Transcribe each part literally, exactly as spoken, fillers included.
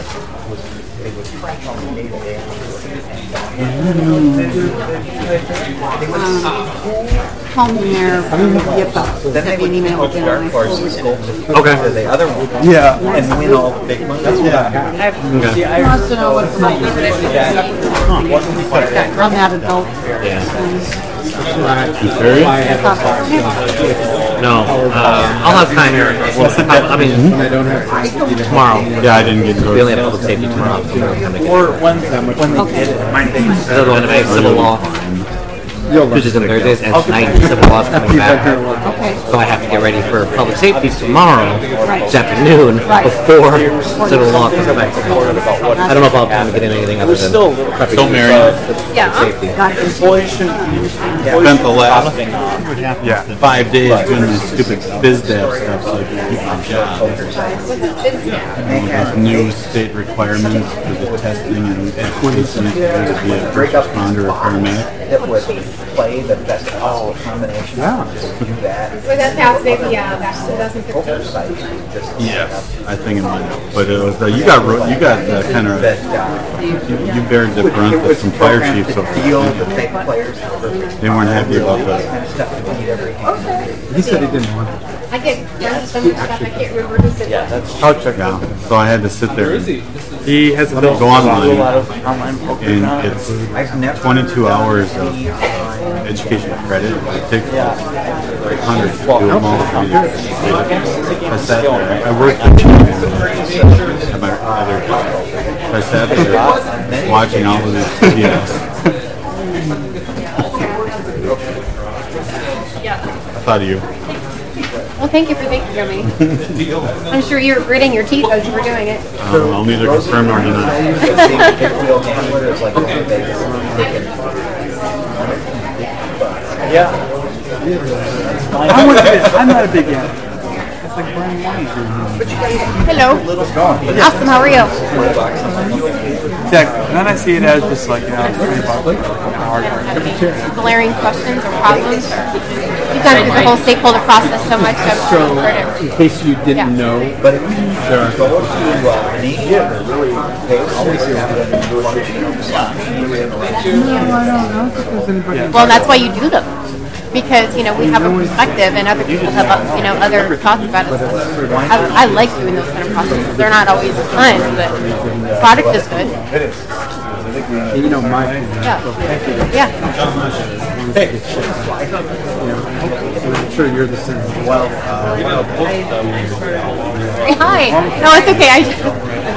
Call me there. Send me an email with dark horses. Okay. The other one. Yeah. And win all big money. That's what I have. He wants to know what's my I'm not adult. Yeah. You serious? No. Uh, I'll have time here. Well, I, I mean, tomorrow. Yeah, I didn't get to We only have public safety tomorrow. Or when, when they did it. My thing is, I don't know when I have civil law. Tuesdays and Thursdays, and tonight civil law is coming back. So I have to get ready for public safety tomorrow, this afternoon, before civil law comes back. I don't know if I'll have time to get in anything other than prepping. So Mary, Yeah. safety. employees shouldn't spent the last yeah. five days doing this stupid biz dev stuff so I can keep my job. With new state requirements for the testing and it's necessary to be a first responder or paramedic. It would play the best possible combination. Yeah. Just do that. Was that past maybe uh, back in twenty fifteen? Oversight. Just Yes, I think it might have. But it was uh, you got ro- you got uh, kind of you, you bared the brunt of some fire chiefs so deal the fake players. they weren't happy about that. He said he didn't want it. I get done so much stuff I can't remember who said that. I'll check out. So I had to sit there and He has a go online, Online poker. and it's twenty-two hours of education credit. It takes like hundreds to do them all for me. I sat there. I worked at my other job. I sat there watching all of these videos. I thought of you. Well, thank you for thinking of me. I'm sure you were gritting your teeth as you were doing it. Um, I'll neither confirm nor deny. Yeah. I'm, with it. I'm not a big fan. It's like burning money. Hello. Awesome. How are you? Yeah, and then I see it as just like, you know, twenty bucks, like hardware. Glaring questions or problems? You've gone through the whole stakeholder process so much. I've So, heard it. in case you didn't Yeah. know, But if you go to uh, Asia, really, they always have an Well, that's why you do them. Because, you know, we have a perspective and other people have, uh, you know, other thoughts about it. I, I like doing those kind of processes. They're not always fun, but the product is good. you know, my, Yeah. Yeah. Hey. I'm sure you're the same. Well, Hi. No, it's okay. I just...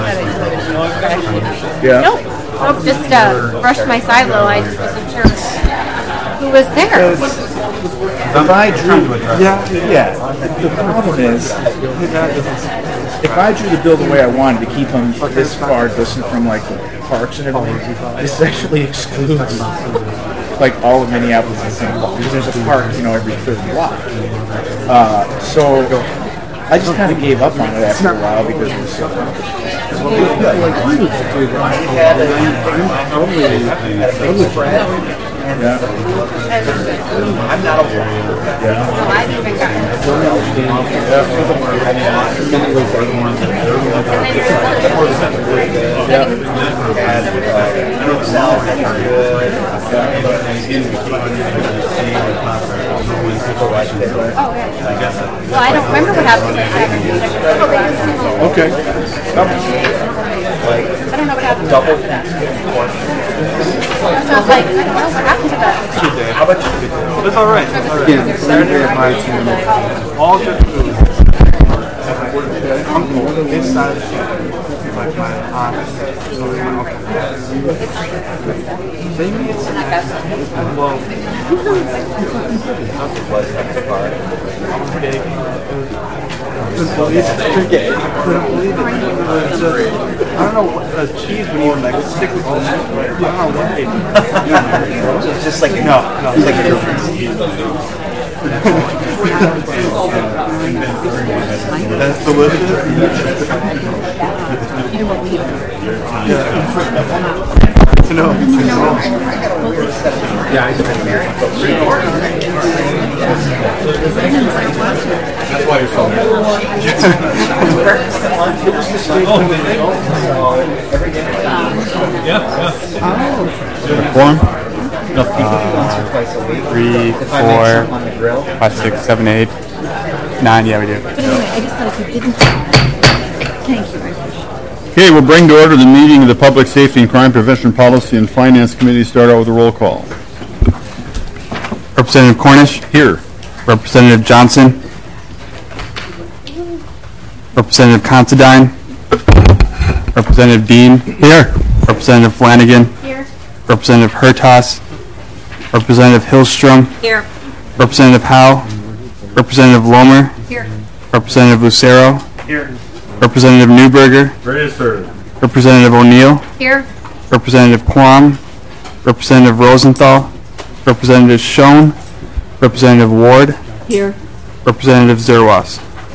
Yeah. Nope. Nope. Just uh, brushed my silo. I just wasn't sure who was there. If I drew, Yeah. yeah, the problem is, if I drew the bill the way I wanted to keep them this far distant from like the parks and everything, this actually excludes like all of Minneapolis and Saint Paul because there's a park, you know, every third block. Uh, so I just kind of gave up on it after a while because it was so complicated. Yeah. I'm not a Oh, I've even gotten Oh, yeah. Well, I don't remember what happened. Okay. I don't know what happened. Double. So it's like, I don't know what happened to that. How about you? It's all right. It's all right. Yeah. Saturday at my team, all good food. Comfortable inside the ship. Like my aunt. So we went, okay. They made some. Well, big. I couldn't believe it. It was just, I don't know what the cheese would even like stick with the neck. I don't know what they do. It's just like a, No, no. it's like a difference. That's delicious. To know. Yeah, I just That's why you're so mad. Yeah, yeah. One, uh, three, four, five, six, seven, eight, nine. Yeah, we do. But anyway, I just thought if you didn't. Thank you. Okay, we'll bring to order the meeting of the Public Safety and Crime Prevention Policy and Finance Committee. Start out with a roll call. Representative Cornish. Here. Representative Johnson. Representative Considine. Representative Dean. Here. Representative Flanagan. Here. Representative Hertas. Representative Hillstrom. Here. Representative Howe. Representative Lomer. Here. Representative Lucero. Here. Representative Newberger. Ready, sir. Representative O'Neill. Here. Representative Quam. Representative Rosenthal. Representative Schoen. Representative Ward. Here. Representative Zerwas.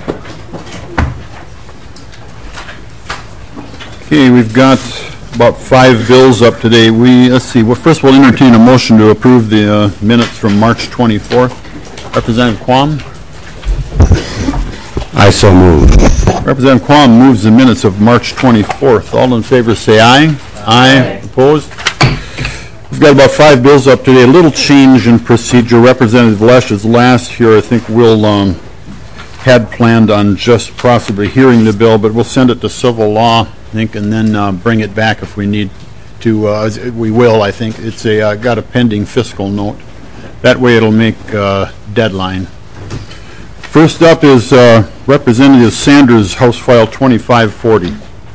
Okay, we've got about five bills up today. We, let's see, well, first we'll entertain a motion to approve the uh, minutes from March twenty-fourth. Representative Quam? I so move. Representative Quam moves the minutes of March twenty-fourth. All in favor say aye. Aye. Opposed? We've got about five bills up today. A little change in procedure. Representative Lesh is last here. I think we'll um, had planned on just possibly hearing the bill, but we'll send it to civil law, I think, and then uh, bring it back if we need to. Uh, we will, I think. It's a uh, got a pending fiscal note. That way it'll make uh, deadline. First up is uh, Representative Sanders, House File twenty-five forty.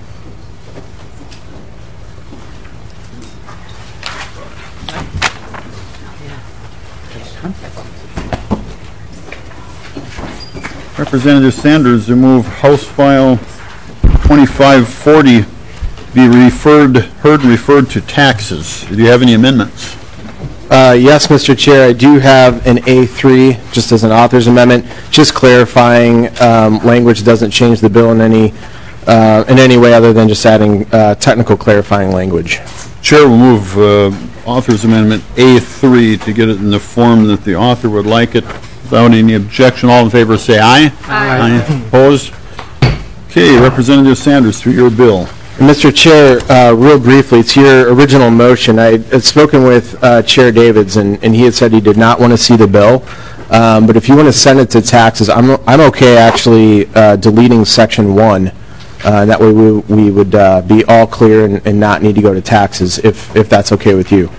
Representative Sanders to move House File twenty-five forty be referred, heard and referred to taxes. Do you have any amendments? Uh, yes, Mister Chair, I do have an A three, just as an author's amendment, just clarifying um, language doesn't change the bill in any uh, in any way other than just adding uh, technical clarifying language. Chair will move uh, author's amendment A three to get it in the form that the author would like it. Without any objection, all in favor say aye. Aye. Aye. Opposed? Okay, Representative Sanders, through your bill. Mister Chair, uh, real briefly, to your original motion, I had spoken with uh, Chair Davids, and, and he had said he did not want to see the bill. Um, but if you want to send it to taxes, I'm I'm okay actually uh, deleting section one. Uh, that way we, we would uh, be all clear and, and not need to go to taxes, if if that's okay with you.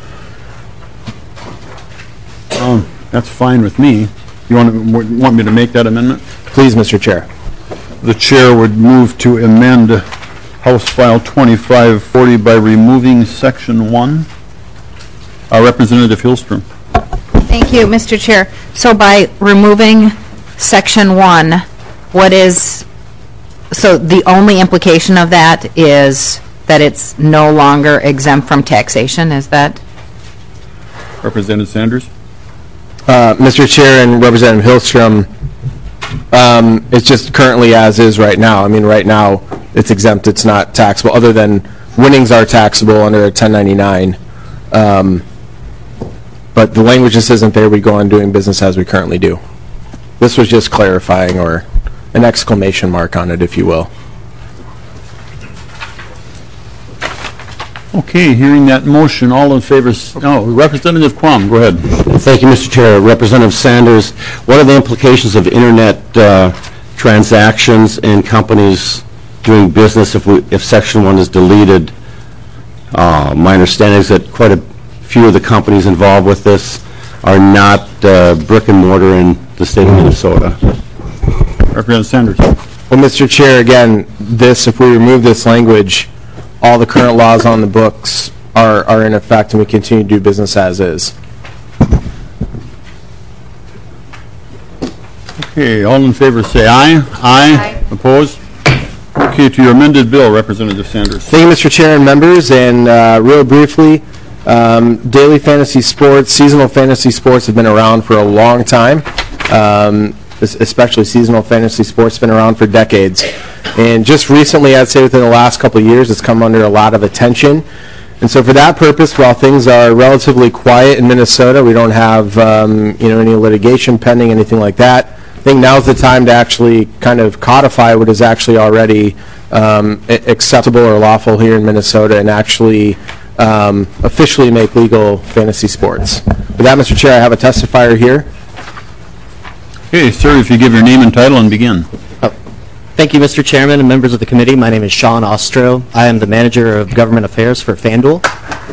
Um, that's fine with me. You want to, want me to make that amendment? Please, Mister Chair. The chair would move to amend House File twenty-five forty by removing section one. Uh, Representative Hillstrom. Thank you, Mister Chair. So by removing section one, what is, so the only implication of that is that it's no longer exempt from taxation, is that? Representative Sanders. Uh, Mister Chair and Representative Hillstrom, um, it's just currently as is right now. I mean, right now it's exempt, it's not taxable, other than winnings are taxable under ten ninety-nine. Um, but the language just isn't there. We go on doing business as we currently do. This was just clarifying, or an exclamation mark on it, if you will. Okay, hearing that motion, all in favor, no, Representative Quam, go ahead. Thank you, Mister Chair. Representative Sanders, what are the implications of internet uh, transactions in companies doing business if we, if section one is deleted? Uh, my understanding is that quite a few of the companies involved with this are not uh, brick and mortar in the state of Minnesota. Representative Sanders. Well, Mister Chair, again, this, if we remove this language, all the current laws on the books are, are in effect, and we continue to do business as is. Okay, all in favor say aye. Aye. Aye. Opposed? Okay, to your amended bill, Representative Sanders. Thank you, Mister Chair and members, and uh, real briefly, um, daily fantasy sports, seasonal fantasy sports have been around for a long time. Um, especially seasonal fantasy sports, been around for decades. And just recently, I'd say within the last couple of years, it's come under a lot of attention. And so for that purpose, while things are relatively quiet in Minnesota, we don't have um, you know, any litigation pending, anything like that, think now's the time to actually kind of codify what is actually already um, acceptable or lawful here in Minnesota and actually um, officially make legal fantasy sports. With that, Mister Chair, I have a testifier here. Okay, sir, if you give your name and title and begin. Thank you, Mister Chairman and members of the committee. My name is Sean Ostro. I am the Manager of Government Affairs for FanDuel.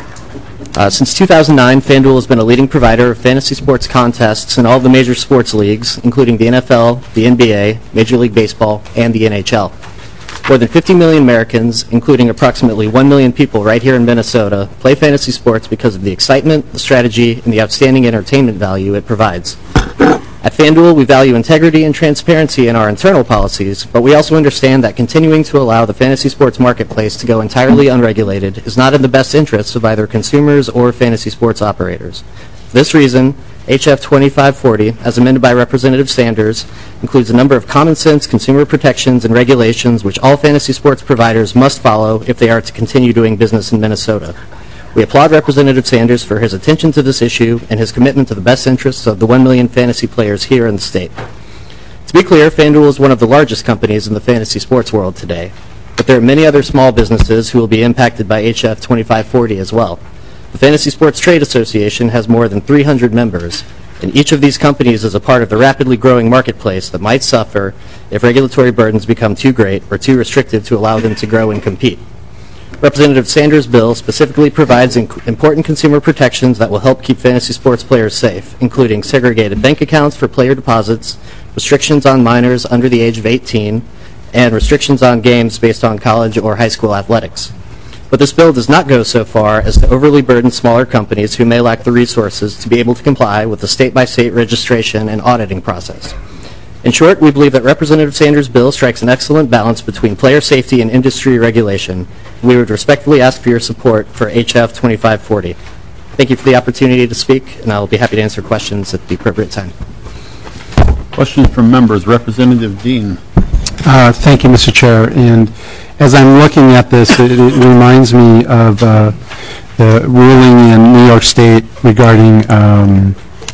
Uh, since two thousand nine, FanDuel has been a leading provider of fantasy sports contests in all the major sports leagues, including the N F L, the N B A, Major League Baseball, and the N H L. More than fifty million Americans, including approximately one million people right here in Minnesota, play fantasy sports because of the excitement, the strategy, and the outstanding entertainment value it provides. At FanDuel, we value integrity and transparency in our internal policies, but we also understand that continuing to allow the fantasy sports marketplace to go entirely unregulated is not in the best interests of either consumers or fantasy sports operators. For this reason, H F twenty-five forty, as amended by Representative Sanders, includes a number of common-sense consumer protections and regulations which all fantasy sports providers must follow if they are to continue doing business in Minnesota. We applaud Representative Sanders for his attention to this issue and his commitment to the best interests of the one million fantasy players here in the state. To be clear, FanDuel is one of the largest companies in the fantasy sports world today, but there are many other small businesses who will be impacted by H F twenty-five forty as well. The Fantasy Sports Trade Association has more than three hundred members, and each of these companies is a part of the rapidly growing marketplace that might suffer if regulatory burdens become too great or too restrictive to allow them to grow and compete. Representative Sanders' bill specifically provides inc- important consumer protections that will help keep fantasy sports players safe, including segregated bank accounts for player deposits, restrictions on minors under the age of eighteen, and restrictions on games based on college or high school athletics. But this bill does not go so far as to overly burden smaller companies who may lack the resources to be able to comply with the state-by-state registration and auditing process. In short, we believe that Representative Sanders' bill strikes an excellent balance between player safety and industry regulation. We would respectfully ask for your support for H F twenty-five forty. Thank you for the opportunity to speak, and I'll be happy to answer questions at the appropriate time. Questions from members. Representative Dean. Uh, thank you, Mister Chair. And as I'm looking at this, it, it reminds me of uh, the ruling in New York State regarding um,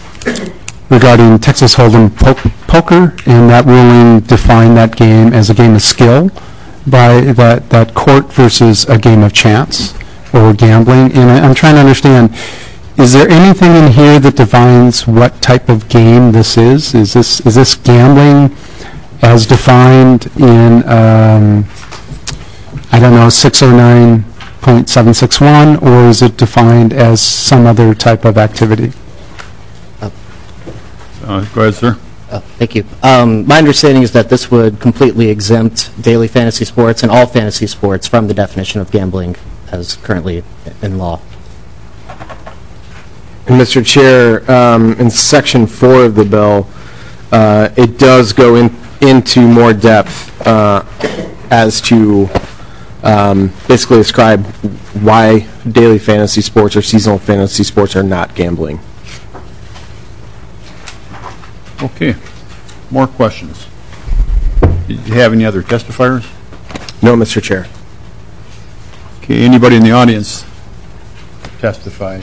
regarding Texas Hold'em po- poker, and that ruling defined that game as a game of skill by that, that court versus a game of chance or gambling. And I, I'm trying to understand, is there anything in here that defines what type of game this is? Is this is this gambling as defined in, um, I don't know, six oh nine point seven six one, or is it defined as some other type of activity? Uh, go ahead, sir. Uh, thank you. Um, my understanding is that this would completely exempt daily fantasy sports and all fantasy sports from the definition of gambling as currently in law. And Mister Chair, um, in Section four of the bill, uh, it does go in, into more depth uh, as to um, basically describe why daily fantasy sports or seasonal fantasy sports are not gambling. Okay. More questions? Did you have any other testifiers? No, Mister Chair. Okay. Anybody in the audience testify?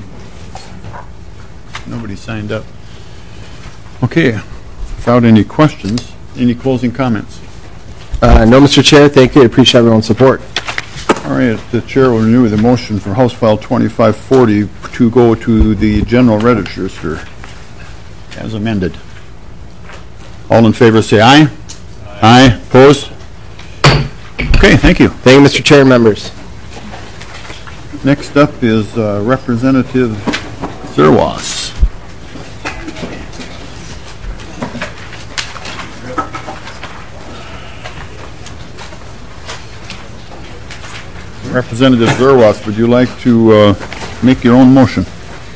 Nobody signed up. Okay. Without any questions, any closing comments? Uh, no, Mister Chair. Thank you. I appreciate everyone's support. All right. The chair will renew the motion for House File twenty-five forty to go to the General Register as amended. All in favor say aye. Aye. Aye. Opposed? Okay, thank you. Thank you, Mister Chair and members. Next up is uh, Representative Zerwas. Representative Zerwas, would you like to uh, make your own motion?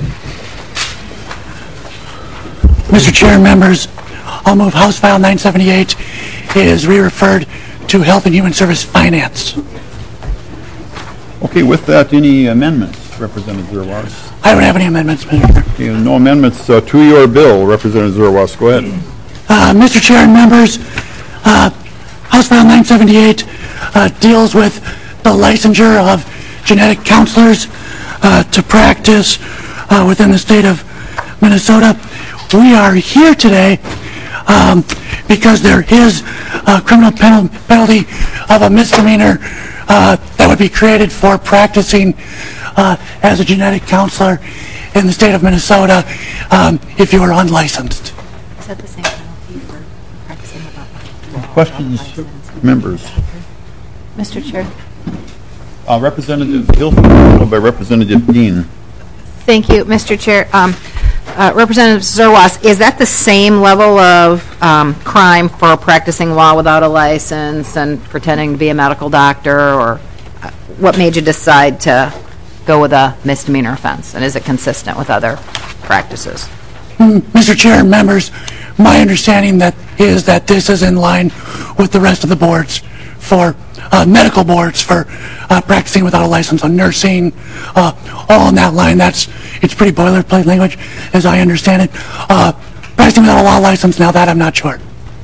Mister Chair and members, I'll move House File nine seventy-eight is re-referred to Health and Human Service Finance. Okay, with that, any amendments, Representative Zerwas? I don't have any amendments, Mister Chair. Okay, no amendments uh, to your bill, Representative Zerwas. Go ahead. Uh, Mister Chair and members, uh, House File nine seventy-eight uh, deals with the licensure of genetic counselors uh, to practice uh, within the state of Minnesota. We are here today um, because there is a criminal penal- penalty of a misdemeanor uh, that would be created for practicing uh, as a genetic counselor in the state of Minnesota um, if you are unlicensed. Is that the same penalty for practicing without Questions, members? Mister Chair. Uh, Representative Hilton, followed by Representative Dean. Thank you, Mister Chair. Um, uh, Representative Zerwas, is that the same level of um, crime for practicing law without a license and pretending to be a medical doctor, or uh, what made you decide to go with a misdemeanor offense, and is it consistent with other practices? Mm, Mister Chair and members, my understanding that is that this is in line with the rest of the boards for uh, medical boards for uh, practicing without a license on nursing, uh, all in that line. That's it's pretty boilerplate language, as I understand it. Uh, practicing without a law license, now that I'm not sure.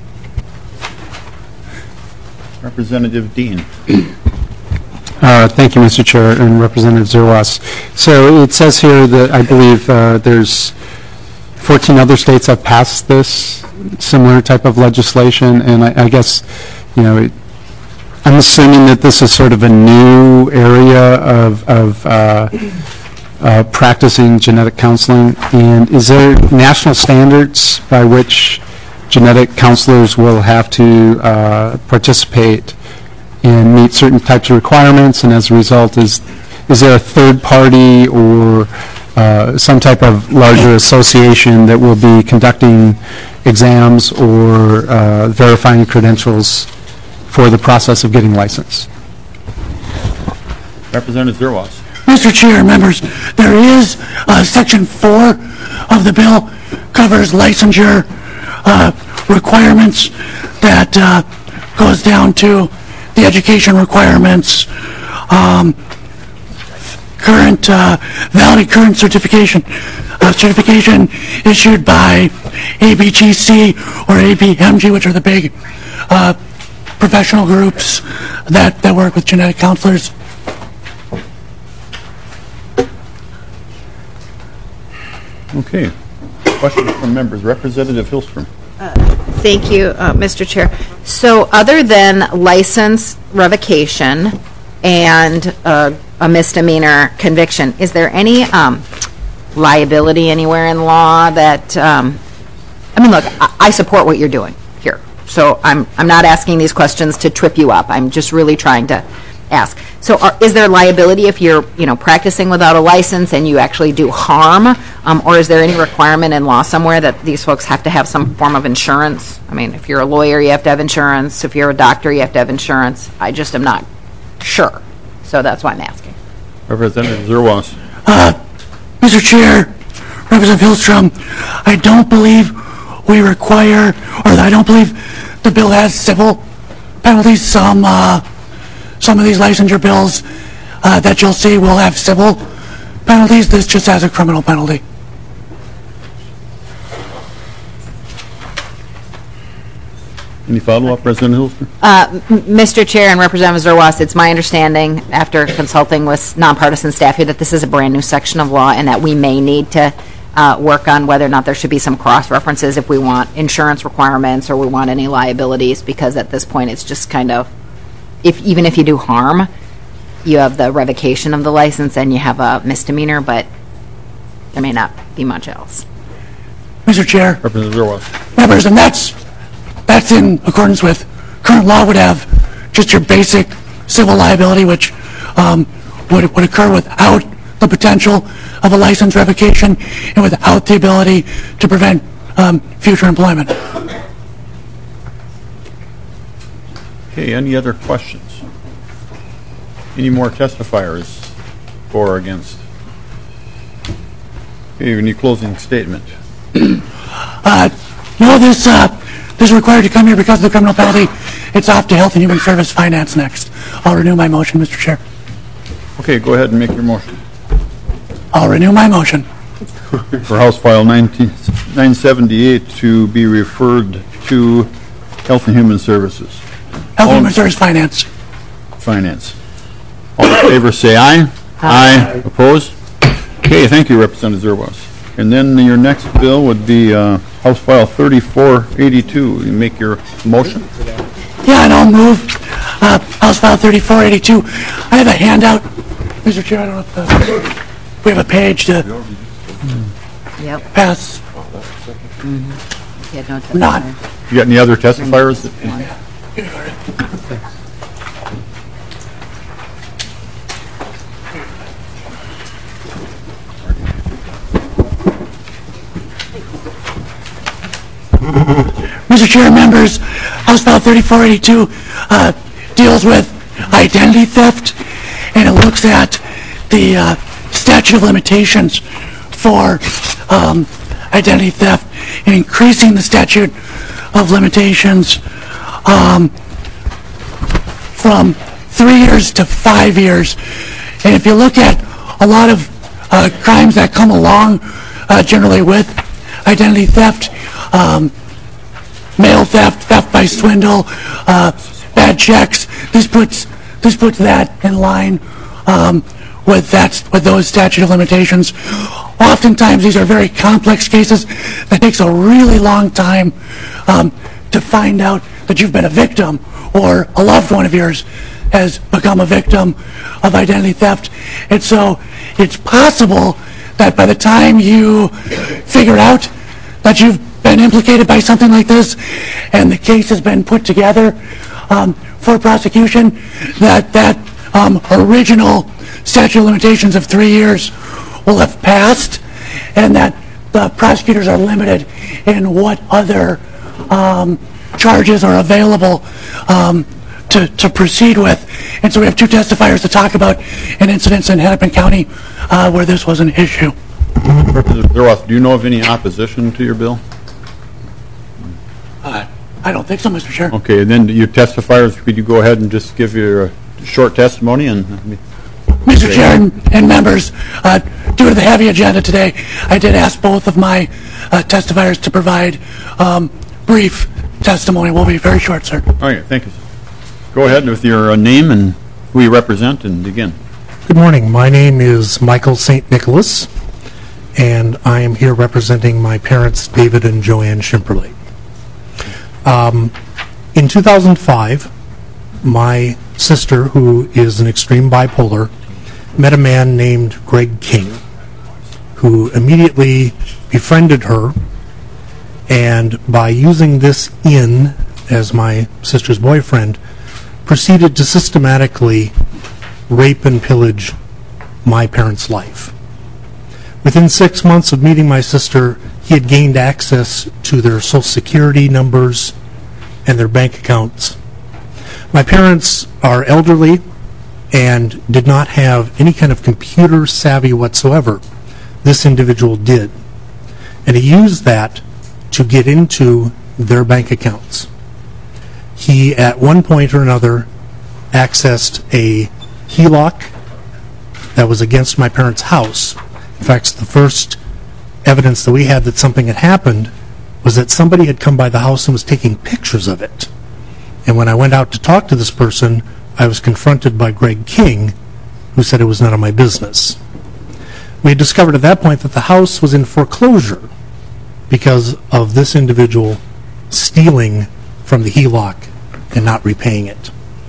Representative Dean. Uh, Thank you, Mister Chair, and Representative Zerwas. So it says here that I believe uh, there's fourteen other states have passed this similar type of legislation, and I, I guess, you know, it, I'm assuming that this is sort of a new area of, of uh, uh, practicing genetic counseling. And is there national standards by which genetic counselors will have to uh, participate and meet certain types of requirements? And as a result, is is there a third party or uh, some type of larger association that will be conducting exams or uh, verifying credentials for the process of getting licensed? Representative Zerwas. Mister Chair, members, there is uh, Section four of the bill covers licensure uh, requirements that uh, goes down to the education requirements, um, current uh, valid current certification, uh, certification issued by A B G C or A B M G, which are the big uh, professional groups that, that work with genetic counselors. Okay. Questions from members. Representative Hillstrom. Uh, thank you, uh, Mister Chair. So other than license revocation and uh, a misdemeanor conviction, is there any um, liability anywhere in law that, um, I mean, look, I, I support what you're doing here. So I'm, I'm not asking these questions to trip you up. I'm just really trying to ask. So are, is there liability if you're, you know, practicing without a license and you actually do harm? Um, or is there any requirement in law somewhere that these folks have to have some form of insurance? I mean, if you're a lawyer, you have to have insurance. If you're a doctor, you have to have insurance. I just am not sure. So that's why I'm asking. Representative Zerwas. Uh, Mister Chair, Representative Hillstrom, I don't believe we require, or I don't believe the bill has civil penalties. Some, uh, some of these licensure bills uh, that you'll see will have civil penalties. This just has a criminal penalty. Any follow-up, President Hillstrom? Uh, M- Mister Chair and Representative Zerwas, it's my understanding, after consulting with nonpartisan staff here, that this is a brand new section of law and that we may need to uh, work on whether or not there should be some cross-references if we want insurance requirements or we want any liabilities, because at this point it's just kind of, if even if you do harm, you have the revocation of the license and you have a misdemeanor, but there may not be much else. Mister Chair. Representative Zerwas. Members, and that's That's in accordance with current law. Would have just your basic civil liability, which um, would would occur without the potential of a license revocation and without the ability to prevent um, future employment. Okay, any other questions? Any more testifiers for or against? Okay, any closing statement? Uh, no, this uh, this is required to come here because of the criminal penalty. It's off to Health and Human Service Finance next. I'll renew my motion, Mister Chair. Okay, go ahead and make your motion. I'll renew my motion. For House File nine seventy-eight to be referred to Health and Human Services. Health and Human Service Finance. Finance. All in favor say aye. Aye. Opposed? Okay, thank you, Representative Zerwas. And then your next bill would be uh, House File thirty-four eighty-two. You make your motion. Yeah, and I'll move uh, House File thirty-four eighty-two. I have a handout. Mister Chair, I don't know if uh, we have a page to Yep. pass. Mm-hmm. Yeah, don't Not. You got any other testifiers? Mister Chair, members, House File thirty-four eighty-two uh, deals with identity theft, and it looks at the uh, statute of limitations for um, identity theft and increasing the statute of limitations um, from three years to five years. And if you look at a lot of uh, crimes that come along uh, generally with identity theft, um, mail theft, theft by swindle, uh, bad checks, this puts this puts that in line um, with that with those statute of limitations. Oftentimes, these are very complex cases that takes a really long time um, to find out that you've been a victim or a loved one of yours has become a victim of identity theft. And so it's possible that by the time you figure out that you've been implicated by something like this and the case has been put together um, for prosecution, that that um, original statute of limitations of three years will have passed, and that the prosecutors are limited in what other um, charges are available um, to, to proceed with. And so we have two testifiers to talk about an incident in Hennepin County uh, where this was an issue. Representative Zerwas, do you know of any opposition to your bill? Uh, I don't think so, Mister Chair. Okay, and then your testifiers, could you go ahead and just give your uh, short testimony? And Mister Chair and, and members, uh, due to the heavy agenda today, I did ask both of my uh, testifiers to provide um, brief testimony. We'll be very short, sir. All right, thank you. Go ahead with your uh, name and who you represent and begin. Good morning. My name is Michael Saint Nicholas, and I am here representing my parents, David and Joanne Schimperle. Um, in two thousand five, my sister, who is an extreme bipolar, met a man named Greg King, who immediately befriended her, and by using this in as my sister's boyfriend, proceeded to systematically rape and pillage my parents' life. Within six months of meeting my sister, he had gained access to their Social Security numbers and their bank accounts. My parents are elderly and did not have any kind of computer savvy whatsoever. This individual did. And he used that to get into their bank accounts. He, at one point or another, accessed a H E L O C that was against my parents' house. In fact, the first evidence that we had that something had happened was that somebody had come by the house and was taking pictures of it. And when I went out to talk to this person, I was confronted by Greg King, who said it was none of my business. We had discovered at that point that the house was in foreclosure because of this individual stealing from the H E L O C and not repaying it.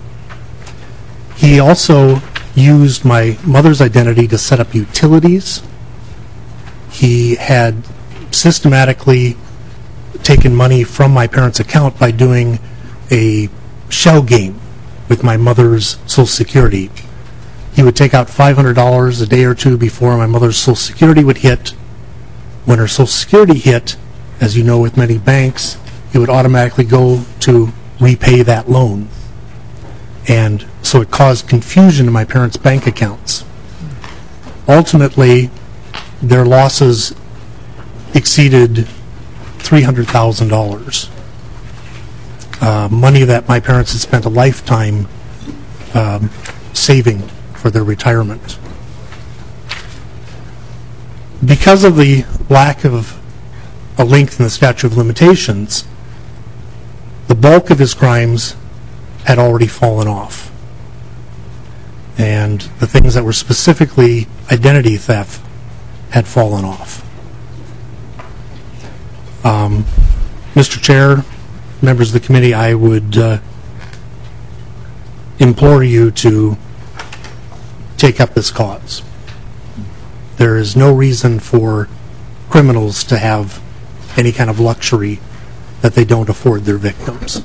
He also used my mother's identity to set up utilities. He had systematically taken money from my parents' account by doing a shell game with my mother's Social Security. He would take out five hundred dollars a day or two before my mother's Social Security would hit. When her Social Security hit, as you know with many banks, it would automatically go to repay that loan. And so it caused confusion in my parents' bank accounts. Ultimately, their losses exceeded three hundred thousand dollars. Uh, money that my parents had spent a lifetime um, saving for their retirement. Because of the lack of a length in the statute of limitations, the bulk of his crimes had already fallen off. And the things that were specifically identity theft had fallen off. Um, Mister Chair, members of the committee, I would uh, implore you to take up this cause. There is no reason for criminals to have any kind of luxury that they don't afford their victims.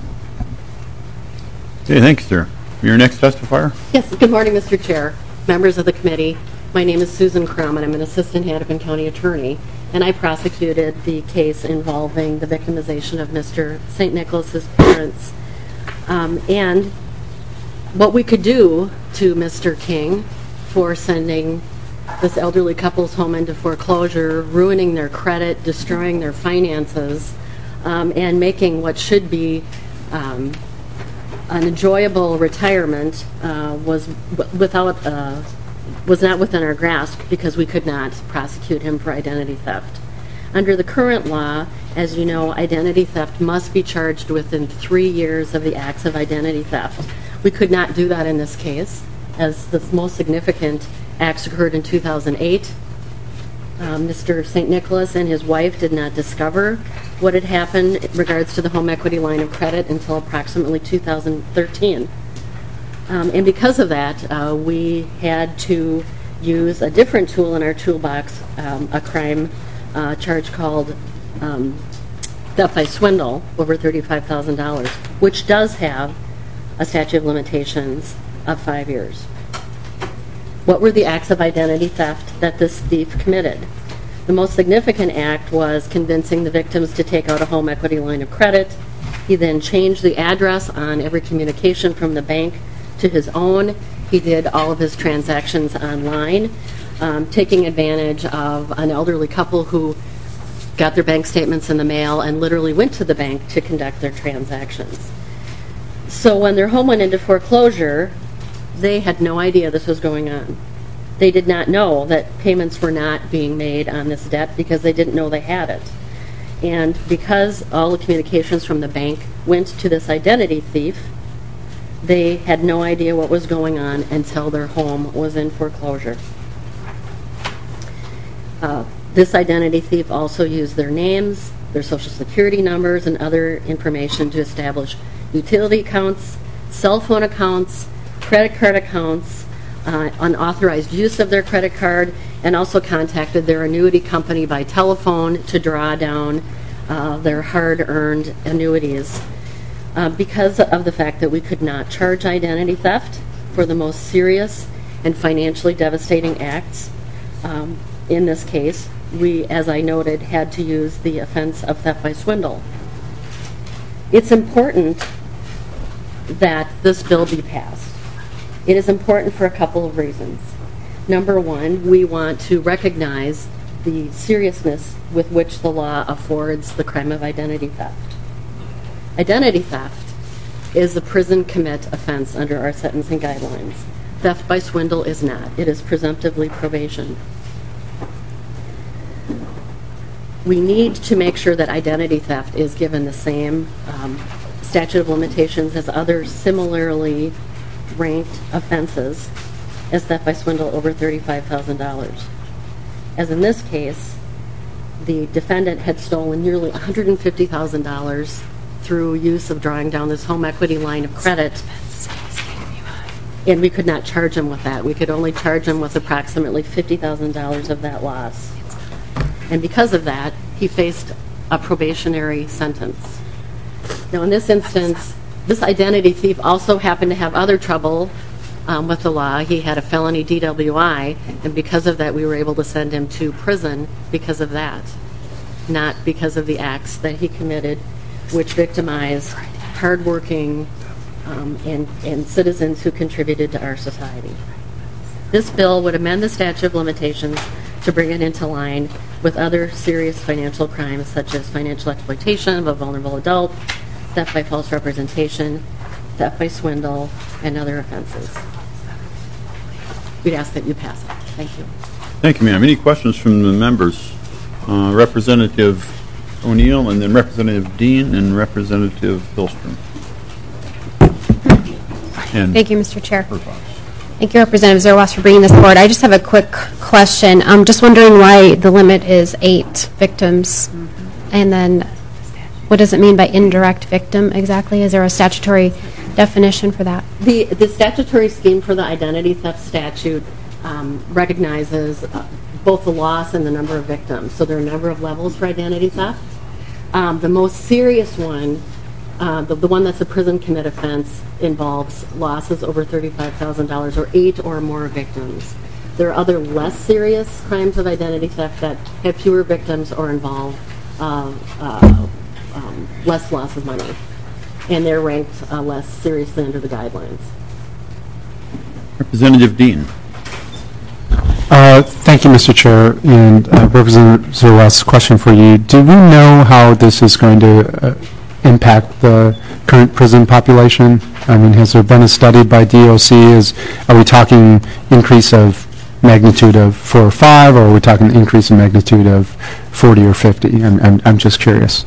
Okay, thank you, sir. Your next testifier? Yes, good morning, Mister Chair, members of the committee. My name is Susan Crum, and I'm an assistant Hennepin County attorney, and I prosecuted the case involving the victimization of Mister Saint Nicholas's parents. Um, and what we could do to Mister King for sending this elderly couple's home into foreclosure, ruining their credit, destroying their finances, um, and making what should be um, an enjoyable retirement uh, was w- without uh, was not within our grasp because we could not prosecute him for identity theft. Under the current law, as you know, identity theft must be charged within three years of the acts of identity theft. We could not do that in this case, as the most significant acts occurred in two thousand eight. Um, Mister Saint Nicholas and his wife did not discover what had happened in regards to the home equity line of credit until approximately two thousand thirteen. Um, and because of that, uh, we had to use a different tool in our toolbox, um, a crime uh, charge called um, theft by swindle, over thirty-five thousand dollars, which does have a statute of limitations of five years. What were the acts of identity theft that this thief committed? The most significant act was convincing the victims to take out a home equity line of credit. He then changed the address on every communication from the bank to his own. He did all of his transactions online, um, taking advantage of an elderly couple who got their bank statements in the mail and literally went to the bank to conduct their transactions. So when their home went into foreclosure, they had no idea this was going on. They did not know that payments were not being made on this debt because they didn't know they had it. And because all the communications from the bank went to this identity thief, they had no idea what was going on until their home was in foreclosure. Uh, this identity thief also used their names, their social security numbers, and other information to establish utility accounts, cell phone accounts, credit card accounts, uh, unauthorized use of their credit card, and also contacted their annuity company by telephone to draw down uh, their hard-earned annuities. Uh, because of the fact that we could not charge identity theft for the most serious and financially devastating acts, um, in this case, we, as I noted, had to use the offense of theft by swindle. It's important that this bill be passed. It is important for a couple of reasons. Number one, we want to recognize the seriousness with which the law affords the crime of identity theft. Identity theft is a prison commit offense under our sentencing guidelines. Theft by swindle is not. It is presumptively probation. We need to make sure that identity theft is given the same um, statute of limitations as other similarly ranked offenses as theft by swindle over thirty-five thousand dollars. As in this case, the defendant had stolen nearly one hundred fifty thousand dollars through use of drawing down this home equity line of credit, and we could not charge him with that. We could only charge him with approximately fifty thousand dollars of that loss. And because of that, he faced a probationary sentence. Now, in this instance, this identity thief also happened to have other trouble um, with the law. He had a felony D W I, and because of that, we were able to send him to prison because of that, not because of the acts that he committed, which victimized hardworking um, and, and citizens who contributed to our society. This bill would amend the statute of limitations to bring it into line with other serious financial crimes such as financial exploitation of a vulnerable adult, theft by false representation, theft by swindle, and other offenses. We'd ask that you pass it. Thank you. Thank you, ma'am. Any questions from the members? Uh, Representative O'Neill, and then Representative Dean, and Representative Hillstrom. And Thank you, Mister Chair. Thank you, Representative Zerwas, for bringing this forward. I just have a quick question. I'm just wondering why the limit is eight victims And then what does it mean by indirect victim exactly? Is there a statutory definition for that? The, the statutory scheme for the identity theft statute um, recognizes uh, both the loss and the number of victims. So there are a number of levels for identity theft. Um, the most serious one, uh, the, the one that's a prison commit offense, involves losses over thirty-five thousand dollars or eight or more victims. There are other less serious crimes of identity theft that have fewer victims or involve uh, uh, um, less loss of money. And they're ranked uh, less seriously under the guidelines. Representative Dean. Uh, Thank you, Mister Chair. And uh, Representative Zerwas, question for you. Do we know how this is going to uh, impact the current prison population? I mean, has there been a study by D O C? Is, are we talking increase of magnitude of four or five, or are we talking increase in magnitude of forty or fifty? I'm, I'm, I'm just curious.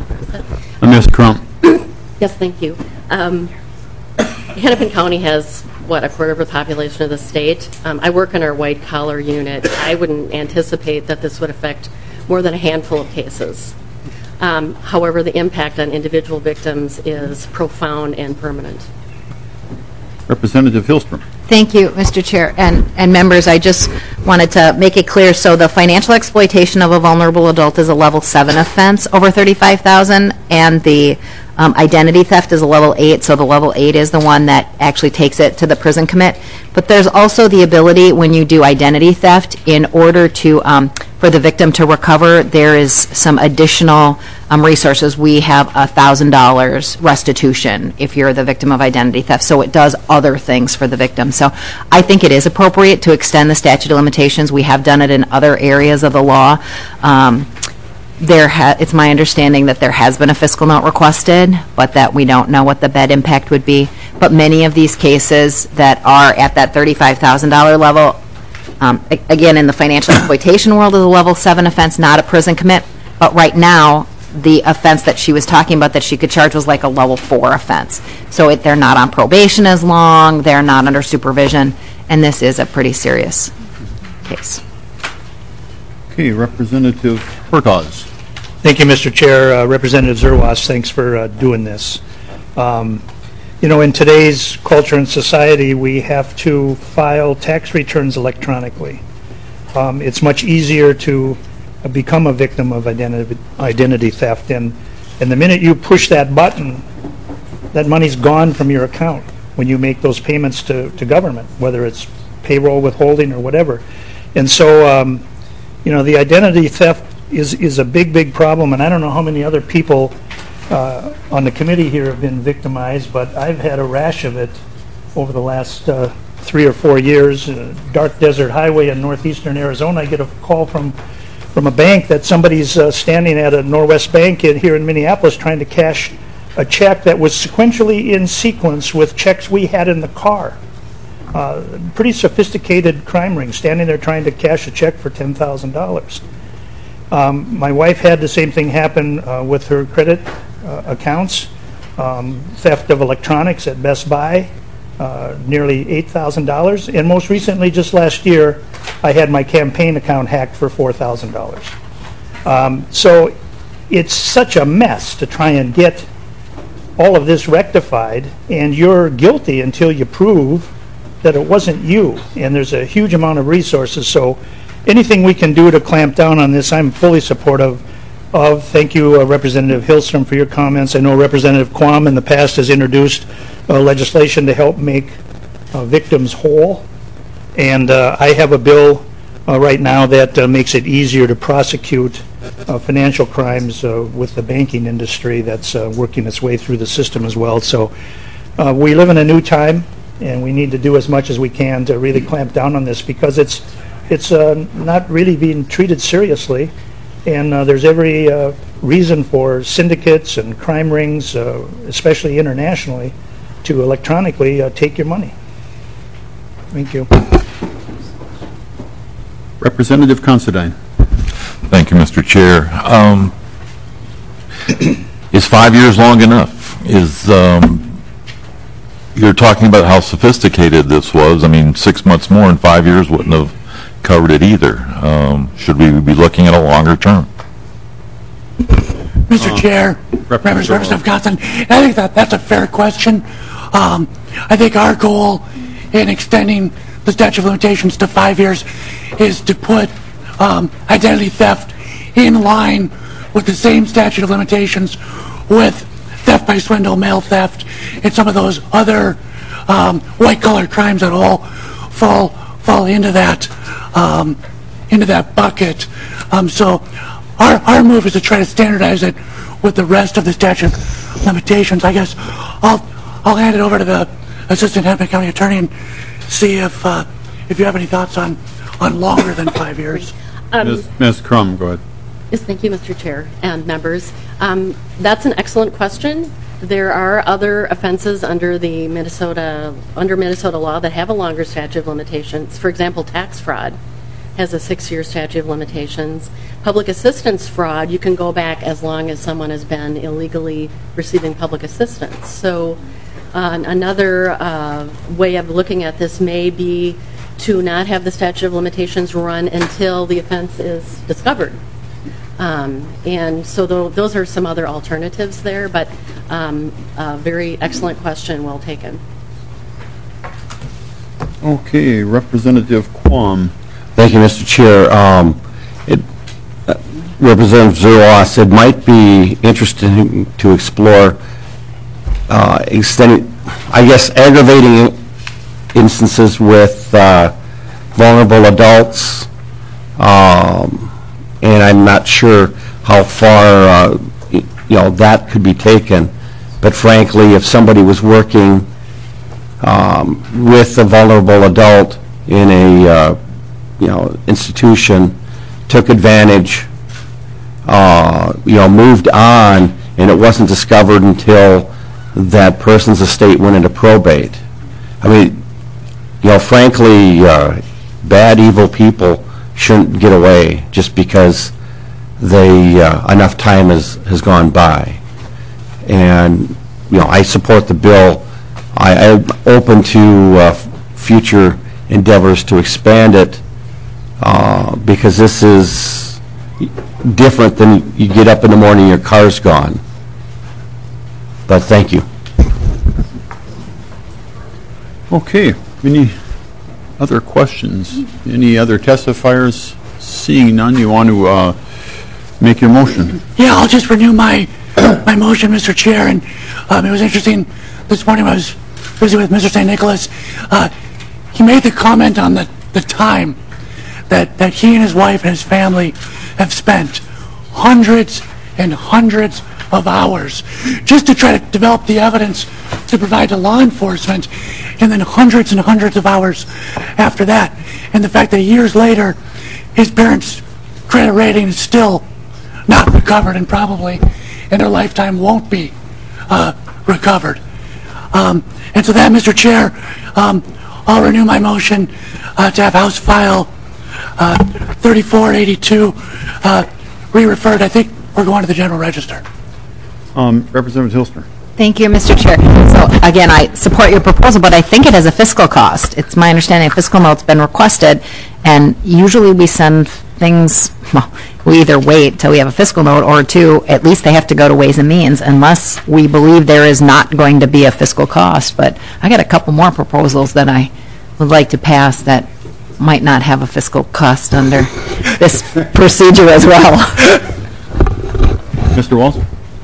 Miz Crump. Yes, thank you. Um, Hennepin County has, what, a quarter of the population of the state. Um, I work in our white collar unit. I wouldn't anticipate that this would affect more than a handful of cases. Um, however, the impact on individual victims is profound and permanent. Representative Hillstrom. Thank you, Mister Chair. And, and members, I just wanted to make it clear, so the financial exploitation of a vulnerable adult is a level seven offense over thirty-five thousand, and the um, identity theft is a level eight, so the level eight is the one that actually takes it to the prison commit. But there's also the ability when you do identity theft, in order to, um, for the victim to recover, there is some additional um, resources. We have one thousand dollars restitution if you're the victim of identity theft, so it does other things for the victim. So I think it is appropriate to extend the statute of limitations. We have done it in other areas of the law. Um, there ha it's my understanding that there has been a fiscal note requested, but that we don't know what the bed impact would be. But many of these cases that are at that thirty-five thousand dollar level, um, again, in the financial exploitation world, is a level seven offense, not a prison commit. But right now, the offense that she was talking about that she could charge was like a level four offense. So it, they're not on probation as long, they're not under supervision, and this is a pretty serious case. Okay, Representative Hertaus. Thank you, Mister Chair. Uh, Representative Zerwas, thanks for uh, doing this. Um, you know, in today's culture and society, we have to file tax returns electronically. Um, it's much easier to uh, become a victim of identity, identity theft, and, and the minute you push that button, that money's gone from your account when you make those payments to, to government, whether it's payroll withholding or whatever. And so, um, you know, the identity theft is, is a big, big problem, and I don't know how many other people uh, on the committee here have been victimized, but I've had a rash of it over the last uh, three or four years. Uh, Dark Desert Highway in northeastern Arizona, I get a call from, from a bank that somebody's uh, standing at a Norwest Bank in, here in Minneapolis trying to cash a check that was sequentially in sequence with checks we had in the car. Uh, pretty sophisticated crime ring, standing there trying to cash a check for ten thousand dollars. Um, my wife had the same thing happen uh, with her credit uh, accounts. Um, theft of electronics at Best Buy, uh, nearly eight thousand dollars. And most recently, just last year, I had my campaign account hacked for four thousand dollars. Um, so it's such a mess to try and get all of this rectified, and you're guilty until you prove that it wasn't you, and there's a huge amount of resources. So anything we can do to clamp down on this, I'm fully supportive of. Thank you, uh, Representative Hillstrom, for your comments. I know Representative Quam in the past has introduced uh, legislation to help make uh, victims whole, and uh, I have a bill uh, right now that uh, makes it easier to prosecute uh, financial crimes uh, with the banking industry that's uh, working its way through the system as well. So uh, we live in a new time, and we need to do as much as we can to really clamp down on this, because it's it's uh, not really being treated seriously, and uh, there's every uh, reason for syndicates and crime rings, uh, especially internationally, to electronically uh, take your money. Thank you. Representative Considine. Thank you, Mister Chair. Um, is five years long enough? Is um, you're talking about how sophisticated this was. I mean, six months more and five years wouldn't have covered it either. Um, should we be looking at a longer term? Mister Uh, Chair, members, members of council, I think that that's a fair question. Um, I think our goal in extending the statute of limitations to five years is to put um, identity theft in line with the same statute of limitations with theft by swindle, mail theft, and some of those other um, white-collar crimes that all fall fall into that um, into that bucket. Um, so our our move is to try to standardize it with the rest of the statute of limitations. I guess I'll I'll hand it over to the Assistant Hennepin County Attorney and see if uh, if you have any thoughts on on longer than five years. Um, Miz Miz Crum, go ahead. Yes, thank you, Mister Chair and members. Um, that's an excellent question. There are other offenses under the Minnesota under Minnesota law that have a longer statute of limitations. For example, tax fraud has a six-year statute of limitations. Public assistance fraud, you can go back as long as someone has been illegally receiving public assistance. So uh, another uh, way of looking at this may be to not have the statute of limitations run until the offense is discovered. Um, and so th those are some other alternatives there, but um, a very excellent question, well taken. Okay, Representative Quam. Thank you, Mister Chair. Um, it, uh, Representative Zerwas, it might be interesting to explore uh, extending, I guess, aggravating instances with uh, vulnerable adults, um, and I'm not sure how far uh, you know that could be taken. But frankly, if somebody was working um, with a vulnerable adult in a uh, you know, institution, took advantage, uh, you know, moved on, and it wasn't discovered until that person's estate went into probate. I mean, you know, frankly, uh, bad, evil people shouldn't get away just because they uh, enough time has has gone by. And you know, I support the bill. I, I'm open to uh, future endeavors to expand it. Uh, because this is different than you get up in the morning, your car's gone. But thank you. Okay, any other questions? Any other testifiers? Seeing none, you want to uh, make your motion? Yeah, I'll just renew my my motion, Mister Chair. And um, it was interesting this morning. I was visiting with Mister Saint Nicholas. Uh, he made the comment on the the time that, that he and his wife and his family have spent hundreds and hundreds of hours just to try to develop the evidence to provide to law enforcement, and then hundreds and hundreds of hours after that. And the fact that years later, his parents' credit rating is still not recovered and probably in their lifetime won't be uh, recovered. Um, and so that, Mister Chair, um, I'll renew my motion uh, to have House File Uh, thirty-four eighty-two uh, re-referred. I think we're going to the General Register. Um, Representative Hilstner. Thank you, Mister Chair. So again, I support your proposal, but I think it has a fiscal cost. It's my understanding a fiscal note's been requested, and usually we send things, well, we either wait till we have a fiscal note, or two, at least they have to go to Ways and Means, unless we believe there is not going to be a fiscal cost. But I got a couple more proposals that I would like to pass that might not have a fiscal cost under this procedure as well. Mister Walsh?